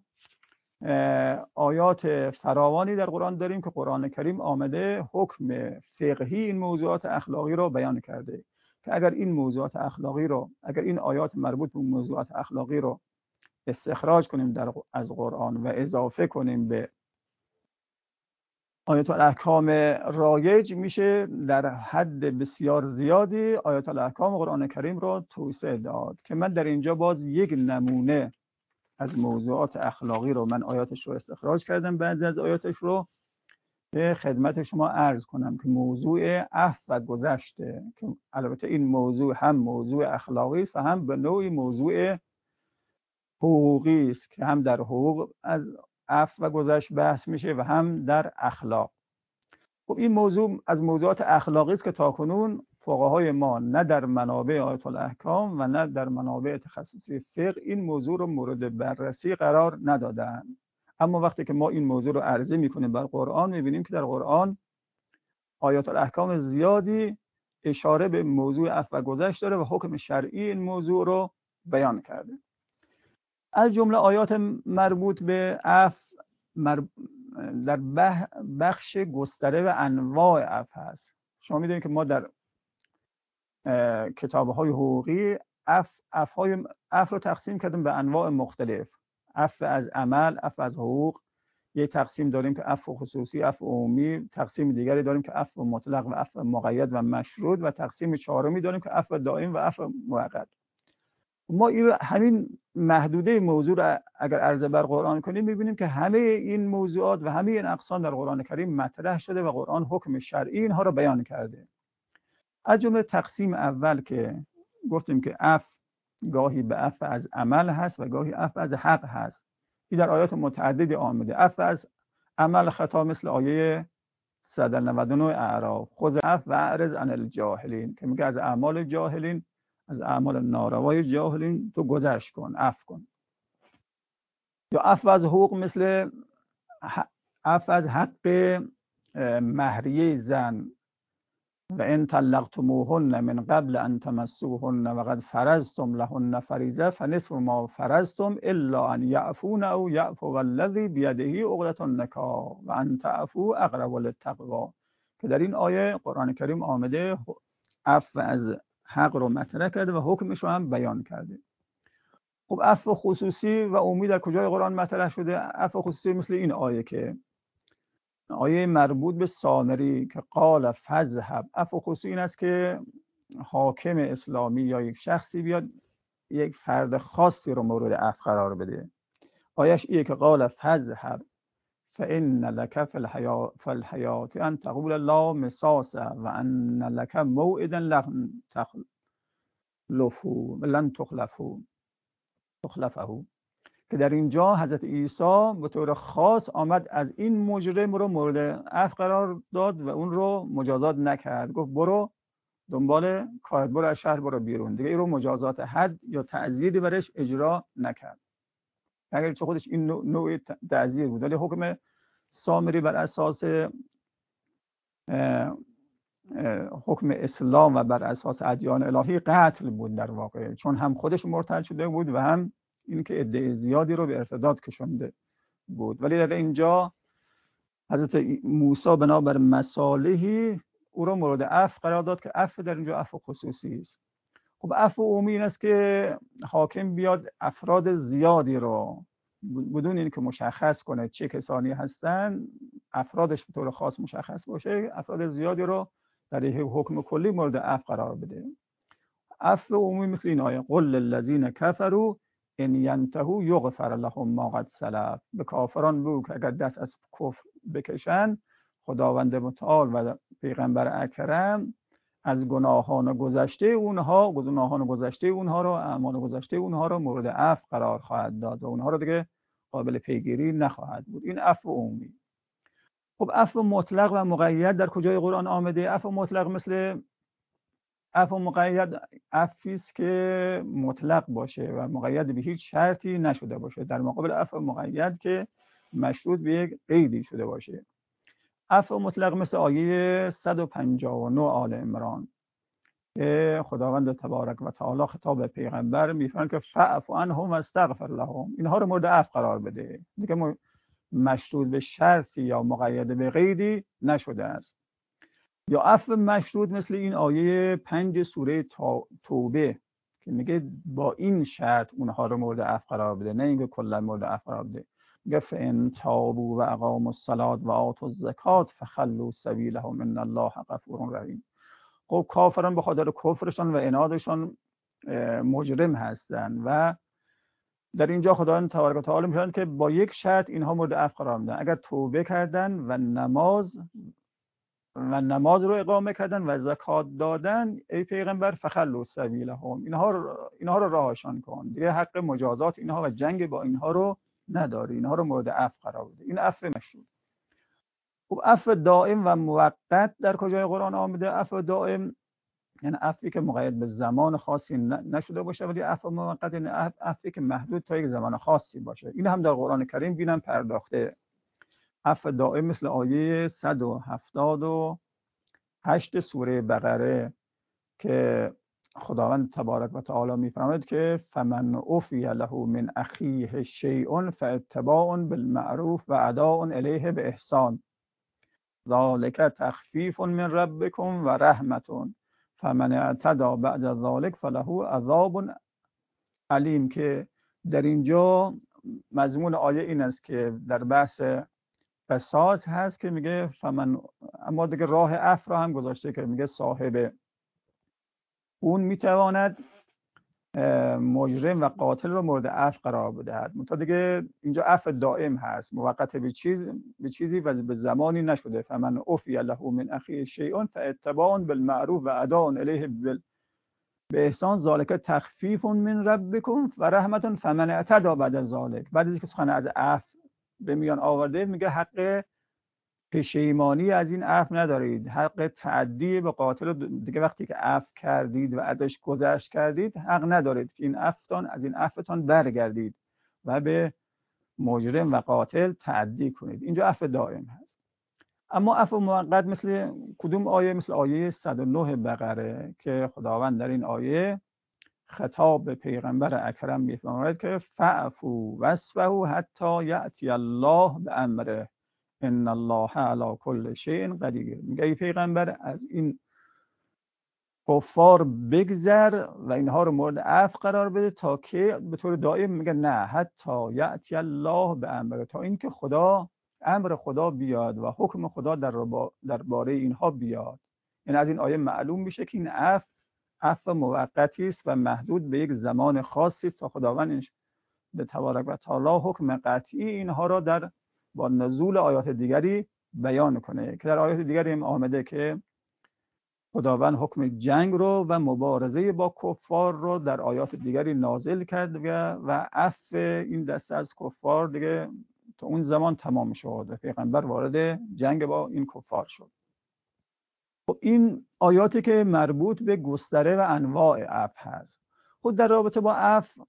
آیات فراوانی در قرآن داریم که قرآن کریم آمده حکم فقهی این موضوعات اخلاقی رو بیان کرده که اگر این موضوعات اخلاقی رو، اگر این آیات مربوط به موضوعات اخلاقی رو استخراج کنیم از قرآن و اضافه کنیم به آیات الاحکام رایج، میشه در حد بسیار زیادی آیات الاحکام قرآن کریم رو توسعه داد. که من در اینجا باز یک نمونه از موضوعات اخلاقی رو، من آیاتش رو استخراج کردم، بعضی از آیاتش رو به خدمت شما عرض کنم که موضوع عفو و گذشته، که البته این موضوع هم موضوع اخلاقی است و هم به نوعی موضوع حقوقی است که هم در حقوق از عفو و گذشت بحث میشه و هم در اخلاق. خب این موضوع از موضوعات اخلاقی است که تاکنون فقهای ما نه در منابع آیات الاحکام و نه در منابع تخصصی فقه این موضوع رو مورد بررسی قرار ندادن. اما وقتی که ما این موضوع رو عرضه میکنیم بر قرآن، میبینیم که در قرآن آیات الاحکام زیادی اشاره به موضوع عفو و گذشت داره و حکم شرعی این موضوع رو بیان کرده. از جمله آیات مربوط به عفو در بخش گستره و انواع عفو هست. شما میدونید که ما در کتاب‌های حقوقی عفو رو تقسیم کردیم به انواع مختلف. عفو از عمل، عفو از حقوق، یک تقسیم داریم که عفو خصوصی، عفو عمومی، تقسیم دیگری داریم که عفو مطلق و عفو مقید و مشروط، و تقسیم چهارمی داریم که عفو دائم و عفو موقت. ما همین محدوده موضوع رو اگر عرضه بر قرآن کنیم، می‌بینیم که همه این موضوعات و همه این اقسام در قرآن کریم مطرح شده و قرآن حکم شرعی اینها رو بیان کرده. از جمله تقسیم اول که گفتیم که عفو گاهی به عفو از عمل هست و گاهی عفو از حق هست. این در آیات متعددی آمده. عفو از عمل خطا مثل آیه 199 اعراف، خذ العفو و اعرض عن الجاهلین، که میگه از اعمال جاهلین، از اعمال ناروای جاهلین تو گذشت کن، عفو کن. یا عفو از حقوق مثل عفو از حق مهریه زن، و ان طلقتموهن من قبل ان تمسوهن وقد فرضتم لهن فریضه فنصف ما فرضتم الا ان یعفون او یعفو الذی بیده عقدة النکاح و ان تعفوا اقرب للتقوی، که در این آیه قرآن کریم آمده عفو از حق رو مطرح کرده و حکمش رو هم بیان کرده. خب عفو خصوصی و عمومی در کجای قرآن مطرح شده؟ عفو خصوصی مثل این آیه که آیه مربوط به سامری که قال فذهب. عفو خصوصی این است که حاکم اسلامی یا یک شخصی بیاد یک فرد خاصی رو مورد عفو قرار بده. آیش اینه که قال فذهب فإن لك في الحیاة ان تقول لا مساس و ان لك موعدا لن تخلفه، که در اینجا حضرت عیسی به طور خاص آمد از این مجرم رو مورد عفو قرار داد و اون رو مجازات نکرد. گفت برو دنبال کارت، برو از شهر برو بیرون، دیگه این رو مجازات حد یا تعزیری برش اجرا نکرد. اگر چه خودش این نوع تعزیر بود، ولی حکم سامری بر اساس حکم اسلام و بر اساس ادیان الهی قتل بود در واقع، چون هم خودش مرتد شده بود و هم اینکه عده زیادی رو به ارتداد کشونده بود. ولی در اینجا حضرت موسی بنابر مصالحی او را مورد عفو قرار داد که عفو در اینجا عفو خصوصی است. خب عفو عمومی این است که حاکم بیاد افراد زیادی رو بدون اینکه مشخص کنه چه کسانی هستن، افرادش به طور خاص مشخص باشه، افراد زیادی رو در یک حکم کلی مورد عفو قرار بده. عفو عمومی مثل این آیه قل للذین کفروا ان ینتهوا یغفر لهم ما قد سلف، به کافران بگو که اگر دست از کفر بکشن، خداوند متعال و پیغمبر اکرم از گناهان گذشته اونها رو، اعمال گذشته اونها رو مورد عفو قرار خواهد داد و اونها رو دیگه قابل پیگیری نخواهد بود. این عفو عمومی. خب عفو مطلق و مقید در کجای قرآن آمده؟ عفو مطلق مثل عفو مقید عفوی است که مطلق باشه و مقید به هیچ شرطی نشده باشه، در مقابل عفو مقید که مشروط به یک قیدی شده باشه. عفو مطلق مثل آیه 159 آل عمران که خداوند تبارک و تعالی خطاب به پیغمبر میفرماید که فاعف عنهم واستغفر لهم، اینها رو مورد عفو قرار بده، دیگه مشروط به شرطی یا مقید به قیدی نشده است. یا عفو مشروط مثل این آیه 5 سوره توبه که میگه با این شرط اونها رو مورد عفو قرار بده، نه اینکه کلا مورد عفو قرار بده. میگه فان تابوا و اقاموا الصلاة و آتوا الزکاة فخلوا سبیلهم ان الله غفور رحیم. خب کافران به خاطر کفرشان و عنادشان مجرم هستند و در اینجا خداوند تبارک و تعالی میگه که با یک شرط اینها مورد عفو قرار میدن، اگر توبه کردن و نماز رو اقامه کردن و زکات دادن، ای پیغمبر فخلوا سبیلهم، اینها رو رهاشان کن، دیگه حق مجازات اینها و جنگ با اینها رو نداری، اینها رو مورد عفو قرار بده. این عفو مشروط. خب عفو دائم و موقت در کجای قرآن آمده؟ عفو دائم یعنی عفوی که مقید به زمان خاصی نشده باشه، ولی عفو موقت یعنی عفوی که محدود تا یک زمان خاصی باشه. این هم در قرآن کریم بینم پرداخته. عفو دائم مثل آیه 178 سوره بقره که خداوند تبارک و تعالی میفرماید که فمن عفی له من اخیه شیء فاتباع بالمعروف و اداء الیه باحسان ذلک تخفیف من ربکم و رحمة فمن اعتدى بعد ذلك فله عذاب علیم. که در اینجا مضمون آیه این است که در بحث قصاص هست که میگه فمن، اما دیگه راه عفو را هم گذاشته که میگه صاحب اون میتواند مجرم و قاتل رو مورد عفو قرار بدهد. منتها دیگه اینجا عفو دائم هست، موقت به چیزی و به زمانی نشده. فمن عفی له من اخیه شیء فاتباع بالمعروف و اداء الیه باحسان ذلک تخفیف من ربکم و رحمة فمن اعتدى بعد ذلک. بعد از اینکه سخن از عفو به میان آورده میگه حق پشیمانی از این عفو ندارید، حق تعدی به قاتل دیگه وقتی که عفو کردید و ازش گذشت کردید حق ندارید که از این عفوتان برگردید و به مجرم و قاتل تعدی کنید. اینجا عفو دائم هست. اما عفو موقت مثل کدوم آیه؟ مثل آیه 109 بقره که خداوند در این آیه خطاب به پیغمبر اکرم میفرماید که فاعفوا واصفحوا حتی یأتی الله بامره ان الله علی کل شیء قدیر. میگه ای پیغمبر از این کفار بگذر و اینها رو مورد عفو قرار بده تا که به طور دائم، میگه نه حتی یأتی الله بامره، تا اینکه امر خدا بیاد و حکم خدا درباره اینها بیاد. یعنی از این آیه معلوم میشه که این عفو موقتی است و محدود به یک زمان خاصی است تا خداوند به تبارک و تعالی حکم قطعی اینها را با نزول آیات دیگری بیان کنه. که در آیات دیگری هم آمده که خداوند حکم جنگ رو و مبارزه با کفار رو در آیات دیگری نازل کرد و عفو این دسته از کفار دیگه تا اون زمان تمام شد و پیغمبر وارد جنگ با این کفار شد. خب این آیاتی که مربوط به گستره و انواع عفو هست. خود در رابطه با عفو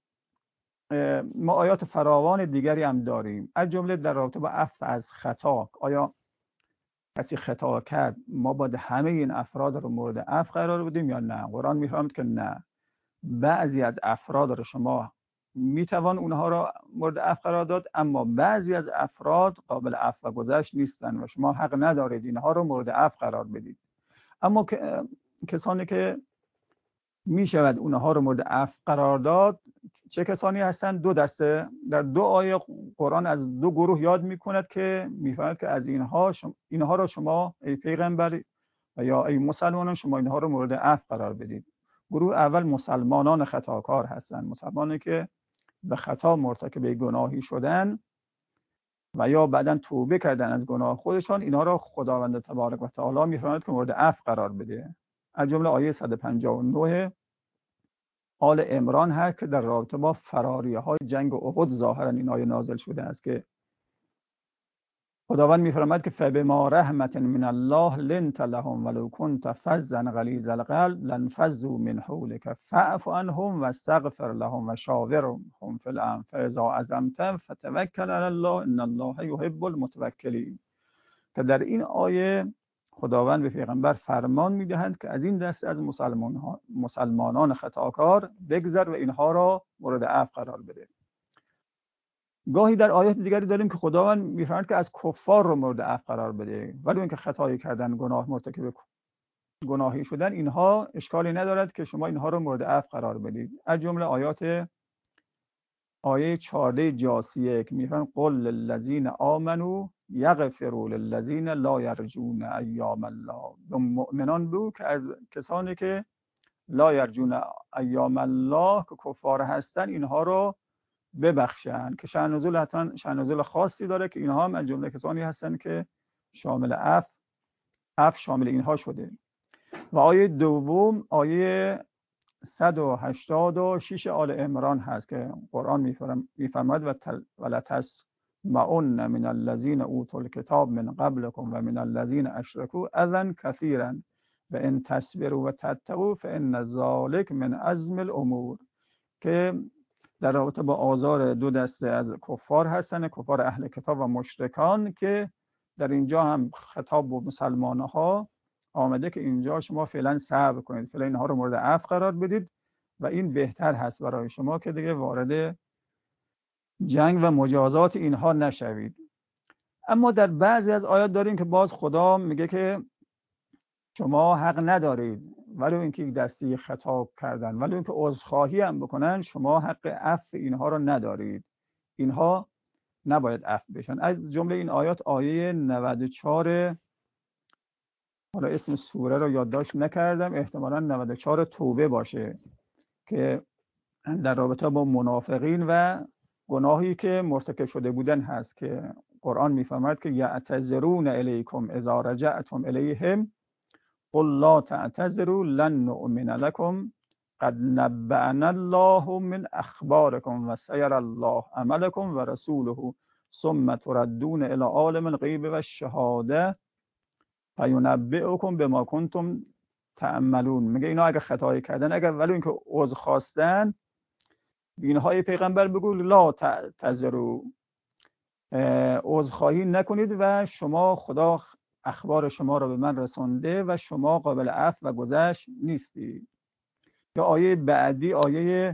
ما آیات فراوان دیگری هم داریم، از جمله در رابطه با عفو از خطا. آیا کسی خطا کرد ما باید همه این افراد رو مورد عفو قرار بدیم یا نه؟ قرآن میفرماید که نه، بعضی از افراد رو شما میتوان اونها رو مورد عفو قرار داد، اما بعضی از افراد قابل عفو گذشت نیستن و شما حق ندارید اینها رو مورد عفو قرار بدید. اما کسانی که میشود اونها رو مورد عفو قرار داد چه کسانی هستند؟ دو دسته. در دو آیه قرآن از دو گروه یاد میکند که میفرماید که از اینها رو شما ای پیغمبر و یا ای مسلمانان شما اینها رو مورد عفو قرار بدید. گروه اول مسلمانان خطاکار هستند، مسلمانی که به خطا مرتکب گناهی شدن و یا بعداً توبه کردن از گناه خودشان، اینها رو خداوند تبارک و تعالی میفرماید که مورد عفو قرار بده. از جمله آیه 159 آل عمران هست که در رابطه با فراریه های جنگ احد ظاهرا این آیه نازل شده است که خداوند میفرماید که فبما رحمت من الله لنت لهم ولو كنت فظا غلیظ القلب لانفضوا من حولك فاعف عنهم واستغفر لهم وشاورهم في الامر فاذا عزمت فتوکل علی الله ان الله يحب المتوکلین. که در این آیه خداوند به پیغمبر فرمان میدهند که از این دست از مسلمانان خطاکار بگذر و اینها را مورد عفو قرار بده. گاهی در آیات دیگری داریم که خداوند میفرماید که از کفار رو مورد عفو قرار بده، ولی اینکه خطایی کردن، گناه مرتکب گناهی شدن، اینها اشکالی ندارد که شما اینها رو مورد عفو قرار بدید. از جمله آیه 14 جاثیه که میفرماید قل للذین آمنوا یغفروا للذین لا یرجون ایام الله. به مؤمنان بگو که از کسانی که لا یرجون ایام الله که کفار هستن اینها رو ببخشن، که شأن نزول حتما شأن نزول خاصی داره که اینها هم از جمله کسانی هستن که شامل عفو شامل اینها شده. و آیه دوم آیه 186 آل عمران هست که قرآن میفرماید ولتسمعن من الذین اوتوا الکتاب من قبلکم و من الذین اشرکوا اذی کثیرا و ان تصبروا و تتقوا فان ذلک من عزم الامور. که در رابطه با آزار دو دسته از کفار هستن، کفار اهل کتاب و مشرکان، که در اینجا هم خطاب به مسلمان‌ها آمده که اینجا شما فعلا صبر کنید، فعلا اینها رو مورد عفو قرار بدید و این بهتر هست برای شما که دیگه وارد جنگ و مجازات اینها نشوید. اما در بعضی از آیات داریم که باز خدا میگه که شما حق ندارید، ولی اینکه یک دستی خطاب کردن، ولی اینکه عذرخواهی هم بکنن، شما حق عفو اینها رو ندارید، اینها نباید عفو بشن. از جمله این آیات آیه 94، حالا اسم سوره رو یادداشت نکردم، احتمالاً 94 توبه باشه، که در رابطه با منافقین و گناهی که مرتکب شده بودن هست، که قرآن میفرماید که یعتذرون الیکم اذا رجعتم الیهم قل لا تعتذروا لن نؤمن لكم قد نبأنا الله من اخباركم و سيرى الله عملكم و رسوله ثم تردون الى عالم الغیب و الشهاده فینبئکم بما کنتم تعملون. میگه اینا اگر خطایی کردن، اگر ولی اینکه عذر خواستن، اینهای پیغمبر بگو لا تعتذروا، عذرخواهی نکنید و شما خدا اخبار شما را به من رسانده و شما قابل عفو و گذشت نیستی. یا آیه بعدی آیه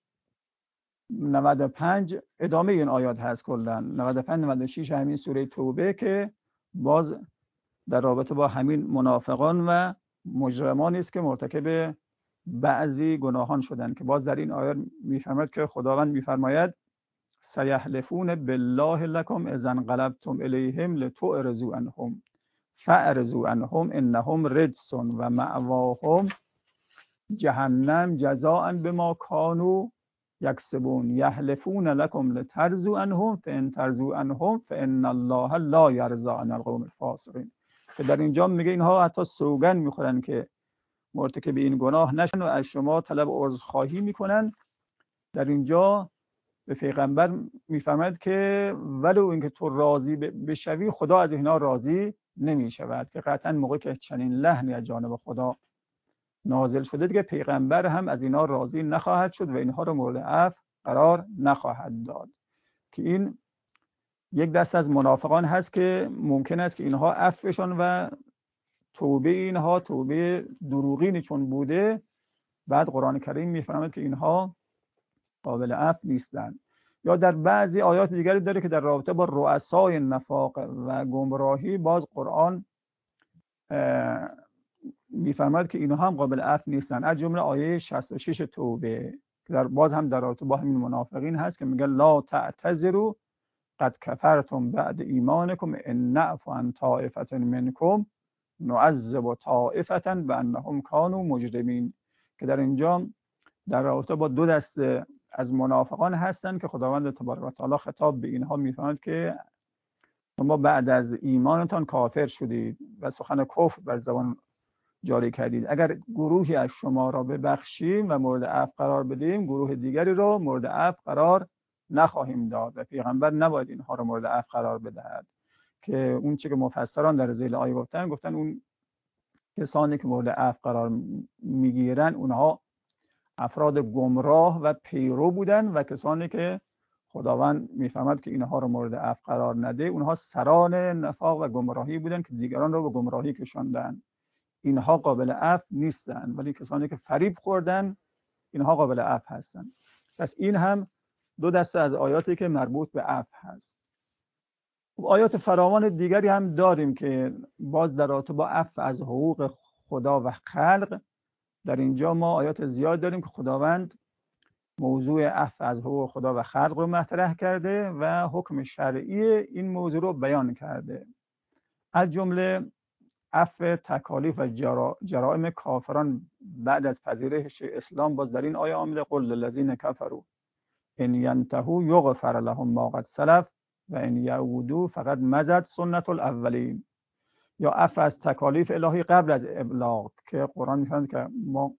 95 ادامه این آیات هست، کلا 95 96 همین سوره توبه، که باز در رابطه با همین منافقان و مجرمانی است که مرتکب بعضی گناهان شدند، که باز در این آیه میفرماید که خداوند میفرماید سیحلفون بالله لكم اذا انقلبتم الیهم لتعرضوا عنهم فاعرضوا عنهم انهم رجس و مأواهم جهنم جزاء بما كانوا یکسبون یحلفون لكم لترضوا عنهم فان ترضوا عنهم فان الله لا یرضى عن القوم الفاسقین. که در اینجا میگه اینها حتی سوگن میخورن که مرتکب این گناه نشن و از شما طلب عذرخواهی میکنن. در اینجا به پیغمبر میفرماید که ولو اینکه تو راضی بشوی، خدا از اینا راضی نمیشود، که قطعا موقعی که چنین لحنی از جانب خدا نازل شده دیگه پیغمبر هم از اینا راضی نخواهد شد و اینها رو مورد عفو قرار نخواهد داد. که این یک دست از منافقان هست که ممکن است که اینها عفو بشن و توبه اینها توبه دروغینی چون بوده، بعد قرآن کریم میفرماید که اینها قابل عفو نیستند. یا در بعضی آیات دیگری داره که در رابطه با رؤسای نفاق و گمراهی باز قرآن میفرماید که اینها هم قابل عفو نیستند. از جمله آیه 66 توبه که باز هم در رابطه با همین منافقین هست که میگه لا تعتذروا قد کفرتم بعد ایمانکم ان نعفو عن طائفة منکم نعذب طائفة بانهم كانوا مجرمین. که در اینجا در رابطه با دو دسته از منافقان هستن که خداوند تبارک و تعالی خطاب به اینها میفرماید که شما بعد از ایمانتان کافر شدید و سخن کفر بر زبان جاری کردید. اگر گروهی از شما را ببخشیم و مورد عفو قرار بدیم، گروه دیگری را مورد عفو قرار نخواهیم داد و پیغمبر نباید اینها را مورد عفو قرار بدهد. که اون چه که مفسران در ذیل آیه گفتن اون کسانی که مورد عفو قرار میگیرن اونها افراد گمراه و پیرو بودن و کسانی که خداوند میفهمد که اینها رو مورد عفو قرار نده اونها سران نفاق و گمراهی بودن که دیگران رو به گمراهی کشاندن. اینها قابل عفو نیستن، ولی کسانی که فریب خوردن اینها قابل عفو هستن. پس این هم دو دسته از آیاتی که مربوط به عفو هست. آیات فراوان دیگری هم داریم که باز در رابطه با عفو از حقوق خدا و خلق، در اینجا ما آیات زیاد داریم که خداوند موضوع عفو از حقوق خدا و خلق رو مطرح کرده و حکم شرعی این موضوع رو بیان کرده. از جمله عفو تکالیف و جرائم کافران بعد از پذیرش اسلام باز در این آیه آمده قل للذین کفروا ان ینتهوا یغفر لهم ما قد سلف و ان یعودوا فقد مضت سنت الاولین. یا عفو از تکالیف الهی قبل از ابلاغ که قرآن می‌فرماید که ما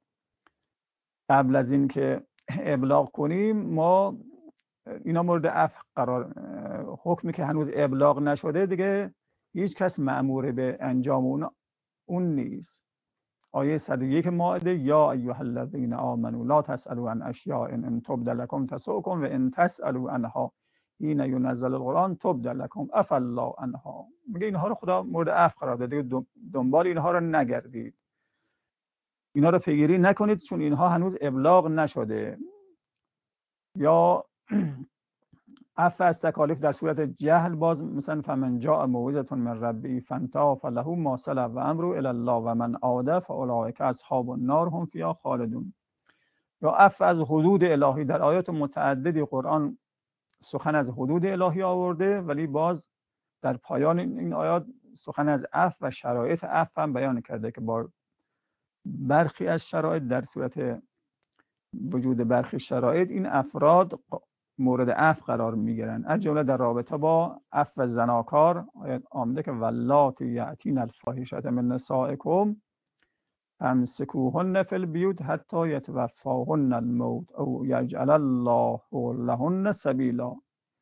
قبل از این که ابلاغ کنیم ما اینا مورد عفو قرار، حکمی که هنوز ابلاغ نشده دیگه هیچ کس مأمور به انجام اون نیست. آیه 101 مائده یا ایها الذین آمنوا لا تسألوا عن اشیاء ان تبد لكم تسؤکم و ان تسألوا عنها حین ینزل القرآن تبد لكم عفا الله عنها. میگه اینها رو خدا مورد عفو قرار داده، دنبال اینها رو نگردید، اینها رو پیگیری نکنید چون اینها هنوز ابلاغ نشده. یا عفو از تکالیف در صورت جهل باز مثلا فمن جاء موعظة من ربه فانتهى فله ما سلف و امره الی الله و من عاد فاولئک اصحاب النار هم فیها خالدون. یا عفو از حدود الهی، در آیات متعددی قرآن سخن از حدود الهی آورده ولی باز در پایان این آیات سخن از عفو و شرایط عفو هم بیان کرده که با برخی از شرایط در صورت وجود برخی شرایط این افراد مورد عفو قرار میگیرن. از جمله در رابطه با عفو زناکار آیات آمده که واللاتی یأتین الفاحشة من نسائکم فامسکوهن فی البیوت حتی یتوفاهن الموت او یجعل الله لهن سبیلا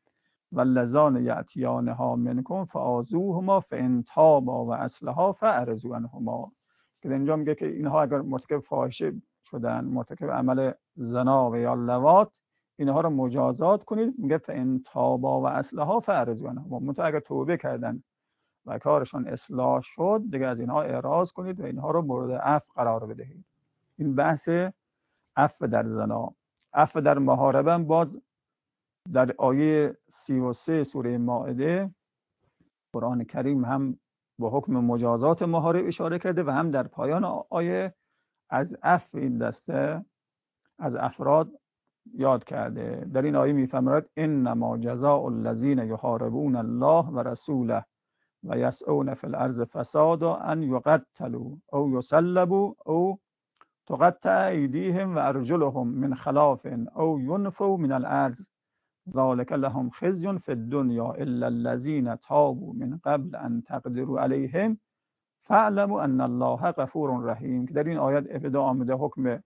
واللذان یأتیانها منکم فآذوهما فإن تابا و اصلحا فاعرضوا عنهما. که اینجا میگه که اینها اگر مرتکب فاحشه شدن، مرتکب عمل زنا و یا لواط، اینها رو مجازات کنید. میگه فإن تابا و اصلحا فاعرضوا عنهما. منتها اگر توبه کردن و کارشان اصلاح شد دیگه از اینها اعراض کنید و اینها رو مورد عفو قرار بدهید. این بحث عفو در زنا. عفو در محاربه باز در آیه 33 سوره مائده قرآن کریم هم با حکم مجازات محارب اشاره کرده و هم در پایان آیه از عفو این دسته از افراد یاد کرده. در این آیه می‌فرماید انما جزاء الذین یحاربون الله و رسوله و یسعون فی الارض فسادا ان یقتلوا او یصلبوا او تقطع ایدیهم و ارجلهم من خلاف او ینفوا من الارض ذلك لهم خزي في الدنيا الا الذين تابوا من قبل ان تقدروا عليهم فاعلموا ان الله غفور رحیم. که در این آیات ابتدا آمده حکم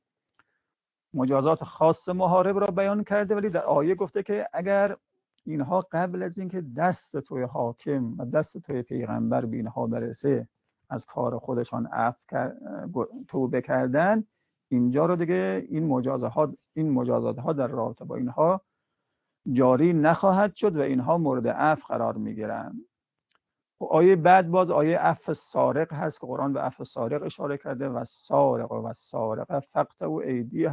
مجازات خاص محارب را بیان کرده ولی در آیه گفته که اگر اینها قبل از اینکه دست توی حاکم و دست توی پیغمبر به اینها برسه از کار خودشان توبه کردن، اینجا رو دیگه این مجازات ها در رابطه با اینها جاری نخواهد شد و اینها مورد عفو قرار میگیرن. آیه بعد باز آیه عفو سارق هست که قرآن به عفو سارق اشاره کرده و سارق و سارقه فقطعوا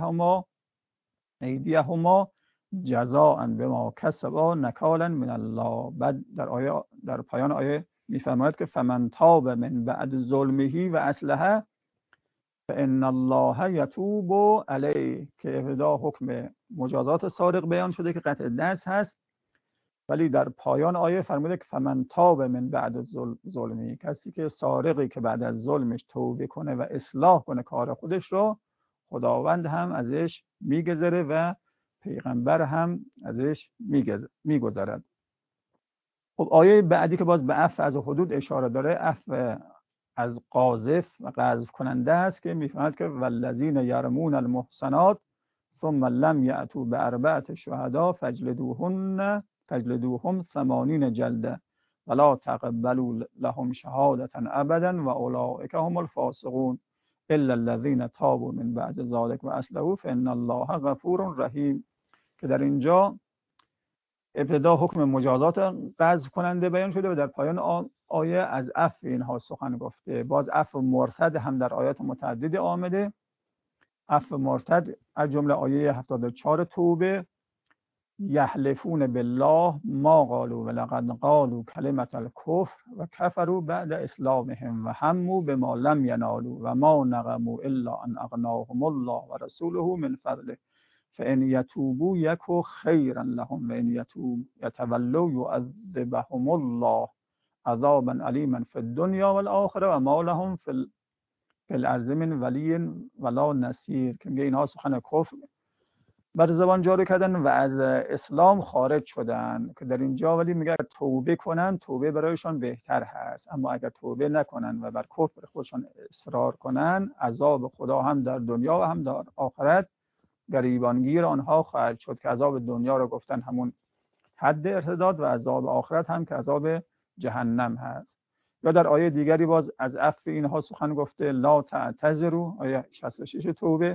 ایدیهما جزاء بما کسبا نکالا من الله. بعد در پایان آیه میفرماید که فمن تاب من بعد ظلمه و اصلح فان الله یتوب علیه. که ابتدا حکم مجازات سارق بیان شده که قطع دست هست ولی در پایان آیه فرموده که فمن تاب من بعد ظلمه، کسی که سارقی که بعد از ظلمش توبه کنه و اصلاح کنه کار خودش رو، خداوند هم ازش میگذره و پیغمبر هم ازش میگذرد. خب آیه بعدی که باز به عفو از حدود اشاره داره عفو از قاذف و قذف کننده است که میفرماید که والذین یرمون المحصنات ثم لم یأتوا بأربعة شهداء فاجلدوهم 80 جلده ولا تقبلوا لهم شهادة ابدا واولئک هم الفاسقون الا الذين تابوا من بعد ذلك واصلحوا فان الله غفور رحیم. که در اینجا ابتدا حکم مجازات قذف کننده بیان شده و در پایان آیه از عفو اینها سخن گفته. باز عفو مرتد هم در آیات متعدد آمده. عفو مرتد از جمله آیه 74 توبه: یحلفون بالله ما قالوا ولقد قالوا کلمة الکفر و کفروا بعد اسلامهم و هموا بما لم ینالوا و ما نقموا الا ان اغناهم الله و رسوله من فضله فإن يتوبوا يكو خيرا لهم وإن يتولوا يعذبهم الله عذابا أليما في الدنيا والآخرة وما لهم في الأرض من ولي ولا نصير. که میگه اینها سخن کفر بر زبان جاری کردن و از اسلام خارج شدن. که در اینجا ولی میگه توبه کنن، توبه برایشان بهتر هست، اما اگر توبه نکنن و بر کفر خودشان اصرار کنن عذاب خدا هم در دنیا و هم در آخرت گریبانگیر آنها خواهد شد. که عذاب دنیا رو گفتن همون حد ارتداد و عذاب آخرت هم که عذاب جهنم هست. یا در آیه دیگری باز از عفو اینها سخن گفته: لا تعتذروا، آیه 66 توبه: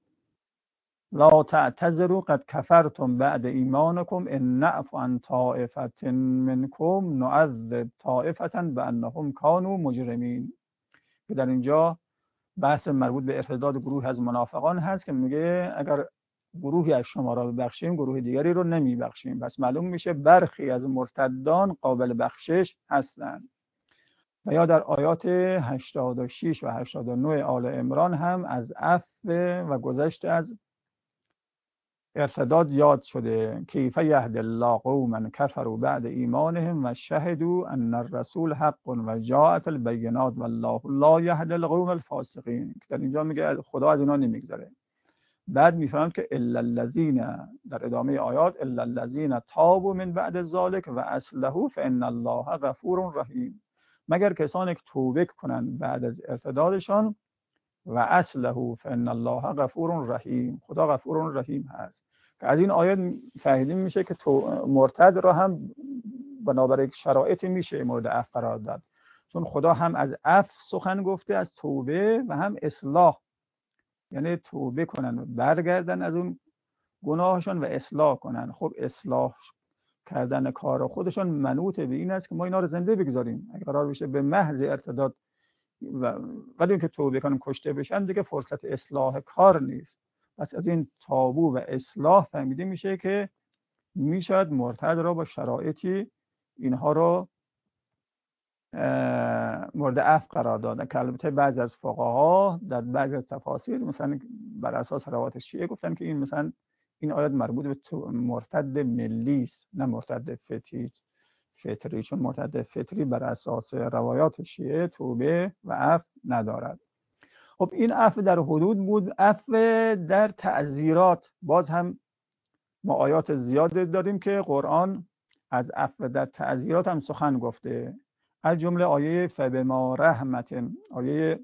لا تعتذروا قد کفرتم بعد ایمانکم ان نعفو عن طائفة منکم نعذب طائفة بانهم كانوا مجرمین. که در اینجا بحث مربوط به ارتداد گروه از منافقان هست که میگه اگر گروهی از شما را ببخشیم گروه دیگری رو نمیبخشیم. پس معلوم میشه برخی از مرتدان قابل بخشش هستند. و یا در آیات 86 و 89 آل عمران هم از عفو و گذشت از ارتداد یاد شده: کیف یهدی الله قوما کفروا بعد ایمانهم و شهدوا ان الرسول حق و جاءت البینات والله لا یهدی القوم الفاسقین. در اینجا میگه خدا از اینا نمیگذره. بعد میفهمند که الا الذین، در ادامه آیات، الا الذین تابوا من بعد ذلك و اصلحوا فان الله غفور رحیم. مگر کسانی که توبه کنند بعد از ارتدادشان و اصلحوا فان الله غفور رحیم، خدا غفور رحیم هست. که از این آیات فهمیده میشه که مرتد را هم بنابر یک شرایطی میشه مورد عفو قرار داد، چون خدا هم از عفو سخن گفته، از توبه، و هم اصلاح، یعنی توبه کنن و برگردن از اون گناهشون و اصلاح کنن. خب اصلاح کردن کار خودشون منوط به این است که ما اینا رو زنده بگذاریم. اگر قرار بشه به محض ارتداد ولی اینکه توبه کنن کشته بشن دیگه فرصت اصلاح کار نیست. پس از این تابو و اصلاح فهمیده میشه که میشد مرتد را با شرایطی اینها رو مورد عفو قرار دادن. که البته بعضی از فقها در بعضی از تفاسیر مثلا بر اساس روایت شیعه گفتن که این مثلا این آیات مربوط به مرتد ملی است نه مرتد فطری، چون مرتد فطری بر اساس روایات شیعه توبه و عفو ندارد. خب این عفو در حدود بود. عفو در تعزیرات باز هم ما آیات زیاد داریم که قرآن از عفو در تعزیرات هم سخن گفته. از جمله آیه فبما رحمت، آیه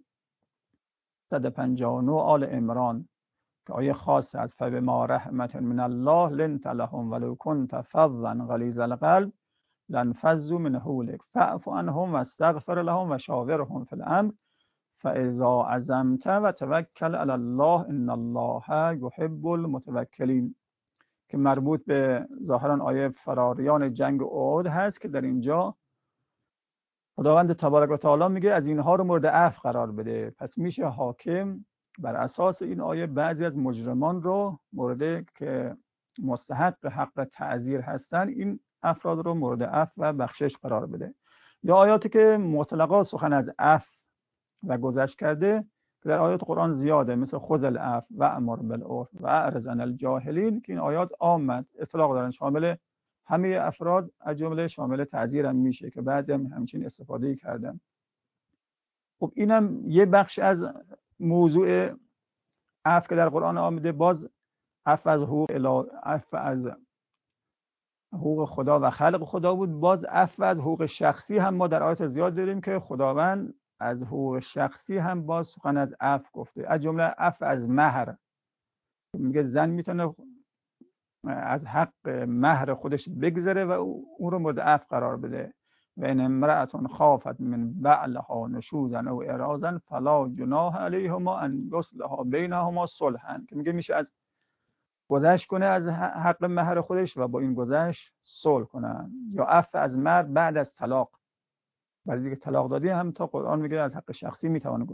159 آل عمران که آیه خاص از فبما رحمت من الله لنت لهم ولو كنت فظا غلیظ القلب لانفضوا من حولك فاعف عنهم واستغفر لهم وشاورهم في الامر فاذا عزمت وتوکل علی الله ان الله يحب المتوکلین. که مربوط به ظاهرا آیه فراریان جنگ احد هست که در اینجا خداوند تبارک و تعالی میگه از اینها رو مورد عفو قرار بده. پس میشه حاکم بر اساس این آیه بعضی از مجرمان رو مورد که مستحق حق تعزیر هستن این افراد رو مورد عفو و بخشش قرار بده. یا آیاتی که مطلقا سخن از عفو و گذشت کرده که در آیات قرآن زیاده، مثل خذ العفو و امر بالعرف و اعرض عن الجاهلین، که این آیات عامه اطلاق دارن، شامل همه افراد، از جمله شامل تعزیر هم میشه که بعضی هم همچین استفاده کردن. خب اینم یه بخش از موضوع عفو که در قرآن آمده. باز عفو از حقوق خدا و خلق خدا بود. باز عفو از حقوق شخصی هم ما در آیات زیاد داریم که خداوند از حقوق شخصی هم باز سخن از عفو گفته. از جمله عفو از مهر، میگه زن میتونه از حق مهر خودش بگذره و اون رو مورد عفو قرار بده. و این امرأة خافت من بعلها نشوزا او اعراضا فلا جناح علیهما ان یصلحا بینهما صلحا، که میگه میشه از گذشت کنه از حق مهر خودش و با این گذشت صلح کنن، یا عفو از مرد بعد از طلاق. برای اینکه طلاق دادی هم تا قرآن میگه از حق شخصی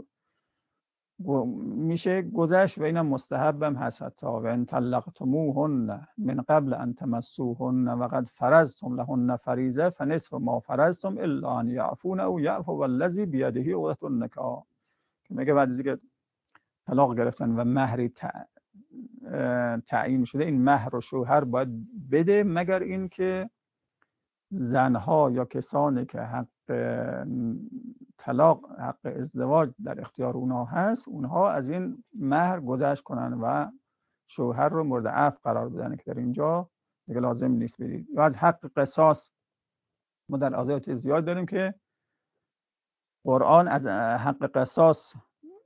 میشه گذشت و اینم مستحبم هست. حتی و ان طلقتموهن من قبل ان تمسوهن و قد فرضتم لهن فریضه فنصف ما فرضتم الا ان یعفون او یعفو الذی بیده عقدة النکاح، که میگه بعد از اینکه طلاق گرفتن و مهری تعیین شده، این مهر رو شوهر باید بده، مگر این که زنها یا کسانی که حق طلاق، حق ازدواج در اختیار اونها هست، اونها از این مهر گذشت کنن و شوهر رو مورد عفو قرار بدن، که در اینجا دیگه لازم نیست بدید. یا از حق قصاص ما در آیات زیاد داریم که قرآن از حق قصاص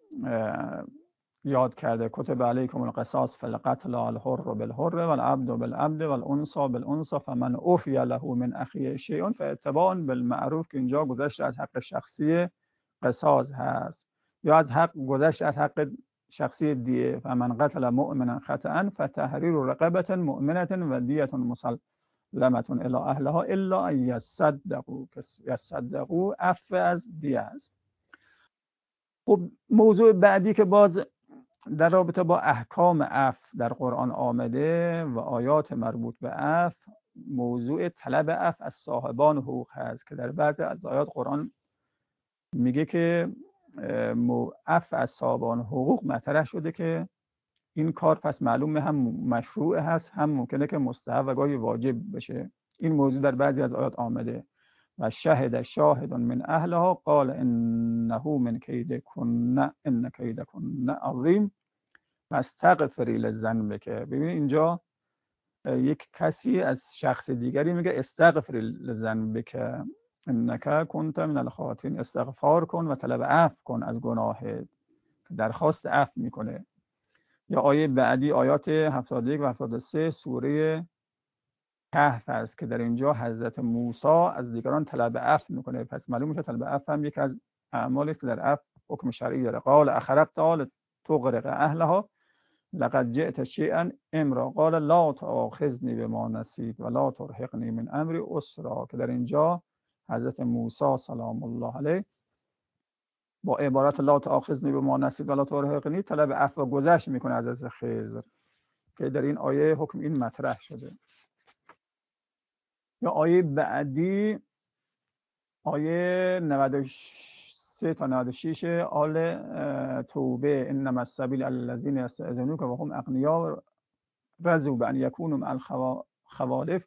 یاد کرده. کتب علیکم القصاص فی القتل الحر بالحر والعبد بالعبد والانثى بالانثى فمن عفی له من اخیه شیء فاتباع بالمعروف، که اینجا گذشت از حق شخصی قصاص هست. یا از حق گذشت از حق شخصی دیه، فمن قتل مؤمنا خطأ فتحریر رقبة مؤمنة و دیة مسلمة الی اهلها الا ان یصدقوا عفو از دیه است. خب موضوع بعدی که باز در رابطه با احکام عفو در قرآن آمده و آیات مربوط به عفو، موضوع طلب عفو از صاحبان حقوق هست، که در بعضی از آیات قرآن میگه که عفو از صاحبان حقوق مطرح شده، که این کار پس معلومه هم مشروع هست، هم ممکنه که مستحب و گاهی واجب بشه. این موضوع در بعضی از آیات آمده. و شهد شاهد من اهلها قال انه من کیدکن ان کیدکن عظیم واستغفری لذنبک. ببینید اینجا یک کسی از شخص دیگری میگه استغفری لذنبک انک کنت من الخاطئین، استغفار کن و طلب عفو کن از گناهت، درخواست عفو میکنه. یا آیه بعدی آیات 71 و 73 سوره کهف است، که در اینجا حضرت موسی از دیگران طلب عفو میکنه. پس معلوم میشه طلب عفو هم یک از اعمالی است که در عفو حکم شرعی داره. قال اخرجت تغرق اهلها لقد جئت شیئا امرا قال لا تؤاخذنی بما نسیت ولا ترهقنی من امری عسرا، که در اینجا حضرت موسی سلام الله علیه با عبارت لا تؤاخذنی بما نسیت ولا ترهقنی طلب عفو گذشت میکنه از حضرت خضر، که در این آیه حکم این مطرح شده. یا آیه بعدی آیه 93 تا 96 آل توبه انما السبیل الذین یستأذنونک و هم اغنیاء رضوا بأن یکونوا مع الخوالف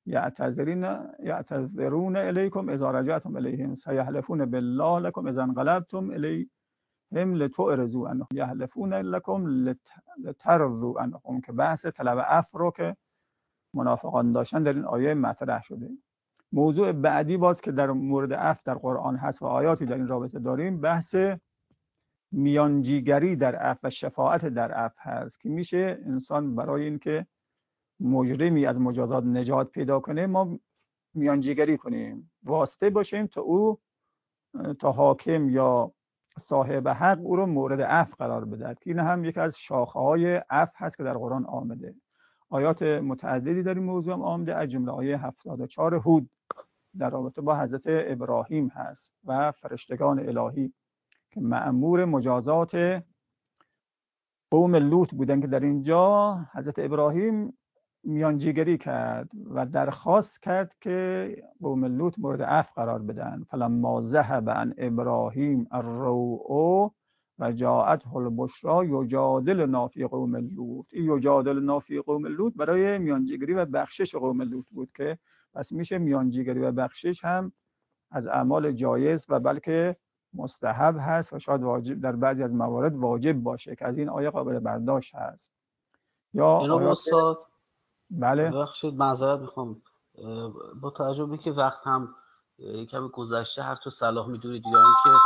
یعتذرون الیکم اذا رجعتم الیهم سیحلفون بالله لكم اذا انقلبتم الیهم لتعرضوا عنهم یحلفون لكم لترضوا عنهم، که بحث طلب عفو رو که منافقان داشتن در این آیه مطرح شده. موضوع بعدی باز که در مورد عفو در قرآن هست و آیاتی در این رابطه داریم، بحث میانجیگری در عفو و شفاعت در عفو هست، که میشه انسان برای اینکه مجرمی از مجازات نجات پیدا کنه ما میانجیگری کنیم، واسطه باشیم تا حاکم یا صاحب حق او رو مورد عفو قرار بده، که این هم یک از شاخه‌های عفو هست که در قرآن آمده. آیات متعددی در این موضوع هم آمده، از جمله آیه 74 هود در رابطه با حضرت ابراهیم هست و فرشتگان الهی که مأمور مجازات قوم لوط بودن، که در اینجا حضرت ابراهیم میانجیگری کرد و درخواست کرد که قوم لوط مورد عفو قرار بدن. فلما ذهب عن ابراهیم الروع و جاءته البشرى یجادلنا فی قوم لوط. این یجادلنا فی قوم لوط برای میانجیگری و بخشش قوم لوط بود، که پس میشه میانجیگری و بخشش هم از اعمال جایز و بلکه مستحب هست و شاید واجب در بعضی از موارد واجب باشه، که از این آیه قابل برداشت هست. یا آیات بله ببخشید معذرت میخوام، با توجه به که وقت هم کمی گذشته هر تو صلاح میدونید یا اینکه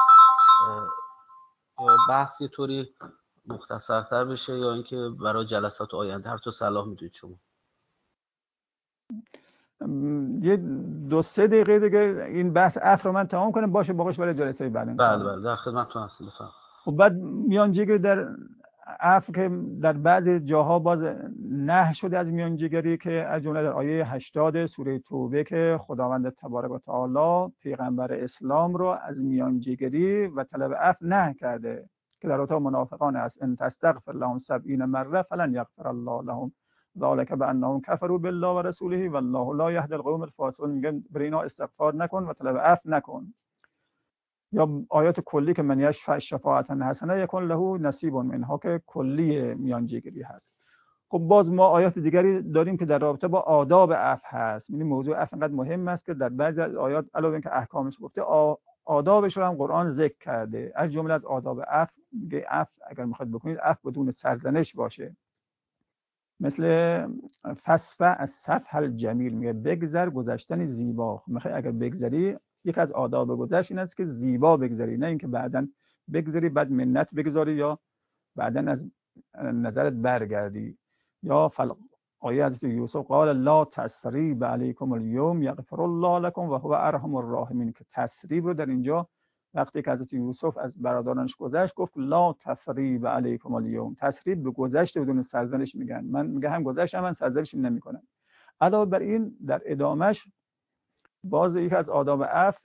بحث یه طوری مختصرتر بشه یا اینکه برای جلسات آینده هر تو صلاح میدونید شما. یه 2-3 دقیقه دیگه این بحث عفو رو من تمام کنم، باشه باقیش برای جلسه بعد. بله در خدمتتون هستم. خب بعد میانجیگری در عفو که در بعضی جاها باز نهی شده از میانجیگری، که از جمله در آیه 80 سوره توبه که خداوند تبارک و تعالی پیغمبر اسلام رو از میانجیگری و طلب عفو نهی کرده که در اتاق منافقان است: ان تستغفر لهم 70 مره فلن یغفر الله لهم ذلك بانهم كفروا بالله و رسوله والله لا یهدی القوم الفاسقین. میگن برای اینا استغفار نکن و طلب عفو نکن. یا آیات کلی که من یشفع شفاعتا حسنه یکن له نصیب منها که کلی میانجیگری هست. خب باز ما آیات دیگری داریم که در رابطه با آداب عفو هست. یعنی موضوع عفو انقدر مهم است که در بعضی از آیات علاوه اینکه احکامش گفته، آدابش رو هم قرآن ذکر کرده. از جمله از آداب عفو میگه عفو اگر میخواید بکنید عفو بدون سرزنش باشه، مثل فصفه از صفح الجمیل، میگه بگذر گذشتن زیبا. میخوای اگر بگذری، یک از آداب گذشت این است که زیبا بگذری، نه اینکه بعداً بگذری بعد منت بگذاری یا بعداً از نظرت برگردی. یا آیه حضرت یوسف قال لا تثریب علیکم اليوم یغفر الله لكم و هو ارحم الراحمین، که تثریب رو در اینجا وقتی که حضرت یوسف از برادرانش گذشت گفت لا تثریب علیکم اليوم. تثریب به گذشت بدون سرزنش میگن. من میگه هم گذشتم من سرزنش نمیکنم. علاوه بر این در ادامش باز یک از آداب عفو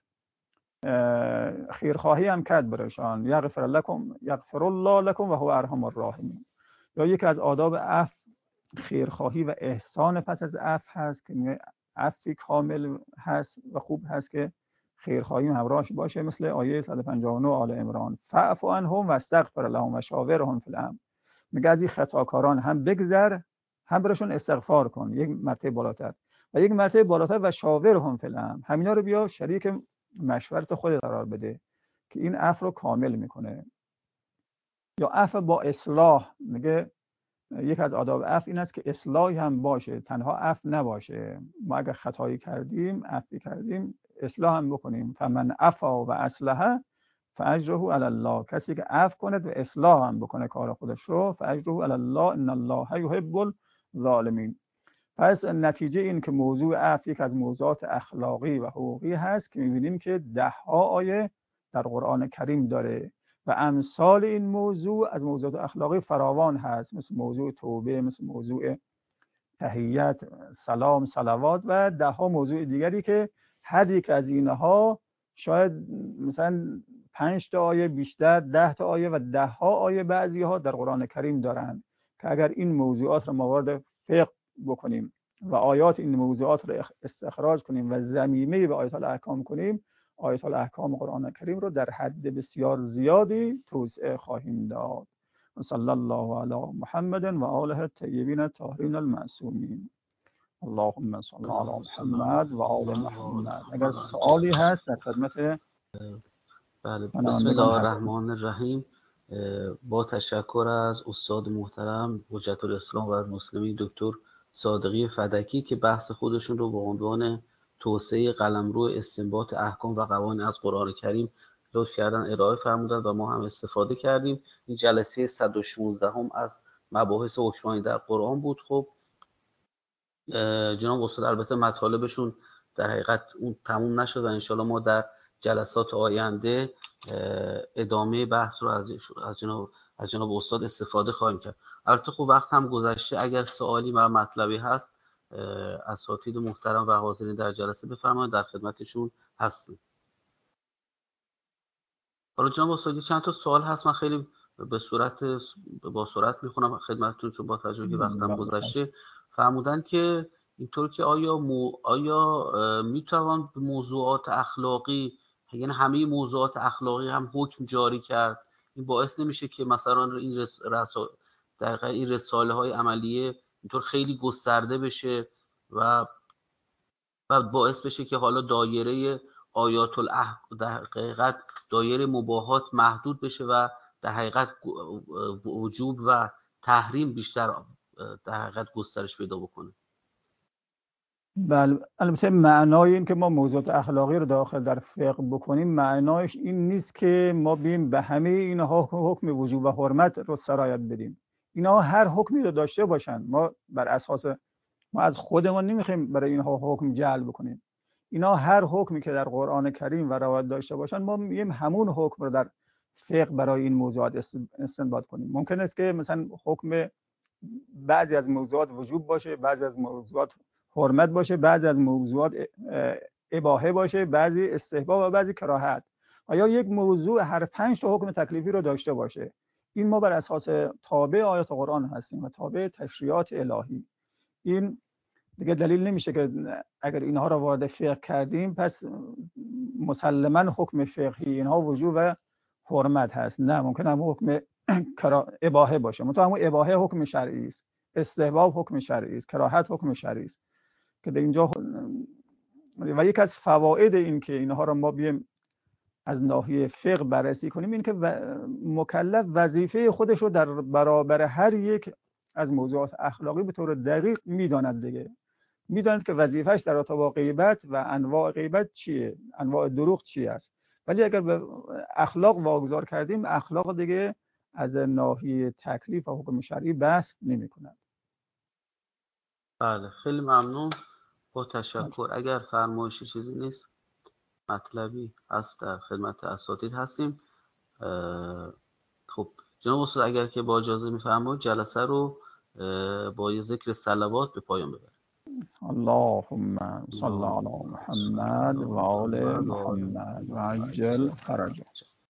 خیرخواهی هم کرد برایشان: یغفر الله لكم و هو ارحم الراحمین. یا یک از آداب عفو خیرخواهی و احسان پس از عفو هست که عفوی کامل هست و خوب هست که خیرخواهی همراهش باشه، مثل آیه 159 آل عمران: فاعف عنهم واستغفر لهم وشاورهم فی الامر. میگه از این خطاکاران هم بگذر هم براشون استغفار کن، یک مرتبه بالاتر، و یک مرتبه بالاتر و شاورهم فی الامر، همینا رو بیا شریک مشورت خودت قرار بده که این عفو رو کامل میکنه. یا عفو با اصلاح، میگه یک از آداب عفو این است که اصلاحی هم باشه، تنها عفو نباشه. ما اگر خطایی کردیم، عفوی کردیم، اصلاح هم بکنیم. فمن عفا و اصلح فاجره علی الله. کسی که عفو کنه و اصلاح هم بکنه کار خودش رو، فاجره علی الله ان الله یحب الظالمین. پس نتیجه این که موضوع عفو یک از موضوعات اخلاقی و حقوقی هست که می‌بینیم که 10 آیه در قرآن کریم داره و امثال این موضوع از موضوعات اخلاقی فراوان هست، مثل موضوع توبه، مثل موضوع تحیت، سلام، صلوات و 10 موضوع دیگری که هر یک از اینها شاید مثلا 5 تا آیه بیشتر، 10 تا آیه و 10 آیه بعضی ها در قرآن کریم دارند که اگر این موضوعات رو ما وارد فقه بکنیم و آیات این موضوعات رو استخراج کنیم و ضمیمه به آیات الاحکام کنیم، آیات الاحکام قرآن کریم رو در حد بسیار زیادی توسعه خواهیم داد. صلی الله علی محمد و آله الطیبین الطاهرین المعصومین. اللهم صل علی محمد و آل محمد. اگر سوالی هست در خدمت. بله، بسم الله الرحمن الرحیم. با تشکر از استاد محترم حجت الاسلام و المسلمین دکتر صادقی فدکی که بحث خودشون رو با عنوان توسعه قلمرو استنباط احکام و قوانین از قرآن کریم لطف کردن ارائه فرمودن و ما هم استفاده کردیم. این جلسه 116 هم از مباحث حکمانی در قرآن بود. خب جناب استاد البته مطالبشون در حقیقت اون تموم نشد و انشالله ما در جلسات آینده ادامه بحث رو از جناب استاد استفاده خواهیم کرد. البته خب وقت هم گذشته، اگر سوالی و مطلبی هست اساتید محترم و حاضرین در جلسه بفرمایید، در خدمتشون هستیم. حالا جناب استاد چند تا سوال هست، من خیلی با سرعت میخونم خدمتتون چون با توجه که وقتم گذشته. فرمودن که اینطور که آیا میتوان به موضوعات اخلاقی، یعنی همه موضوعات اخلاقی هم حکم جاری کرد؟ این باعث نمیشه که مثلا این رساله های عملیه اینطور خیلی گسترده بشه و باعث بشه که حالا دایره آیات در حقیقت دایره مباحات محدود بشه و در حقیقت وجوب و تحریم بیشتر در حقیقت گسترش پیدا بکنه؟ بله، البته معنای این که ما موضوعات اخلاقی رو داخل در فقه بکنیم معنایش این نیست که ما بیم به همه اینها حکم وجوب و حرمت رو سرایت بدیم. اینها هر حکمی رو داشته باشن، ما بر اساس ما از خودمون نمیخوایم برای اینها حکم جلب کنیم. اینا هر حکمی که در قرآن کریم و روایت داشته باشن ما میگیم همون حکم رو در فقه برای این موضوعات استنباط کنیم. ممکن است که مثلا حکم بعضی از موضوعات وجوب باشه، بعضی از موضوعات حرمت باشه، بعضی از موضوعات اباحه باشه، بعضی استحباب و بعضی کراهت. آیا یک موضوع هر 5 تا حکم تکلیفی رو داشته باشه؟ این ما بر اساس تابع آیات قرآن هستیم و تابع تشریعات الهی. این دیگه دلیل نمیشه که اگر اینها رو وارد فقه کردیم پس مسلما حکم فقهی اینها وجوب و حرمت هست. نه، ممکن هم حکم اباحه باشه، منتها همون اباحه حکم شرعی است، استحباب حکم شرعی است، کراهت حکم شرعی است که در اینجا. و یک از فواید این که اینها رو ما بیایم از ناحیه فقه بررسی کنیم این که مکلف وظیفه خودش رو در برابر هر یک از موضوعات اخلاقی به طور دقیق میداند دیگه. میداند که وظیفهش در ارتباط با غیبت و انواع غیبت چیه، انواع دروغ چی است. ولی اگر به اخلاق واگذار کردیم، اخلاق دیگه از ناحیه تکلیف و حکم شرعی بحث نمی‌کند. بله، خیلی ممنون، با تشکر. اگر فرمایشی چیزی نیست، مطلبی هست، در خدمت اساتید هستیم. خب جناب استاد اگر که با اجازه می‌فرمایید جلسه رو با یه ذکر صلوات به پایان ببریم. اللهم صل علی محمد و آل محمد و عجل فرجه.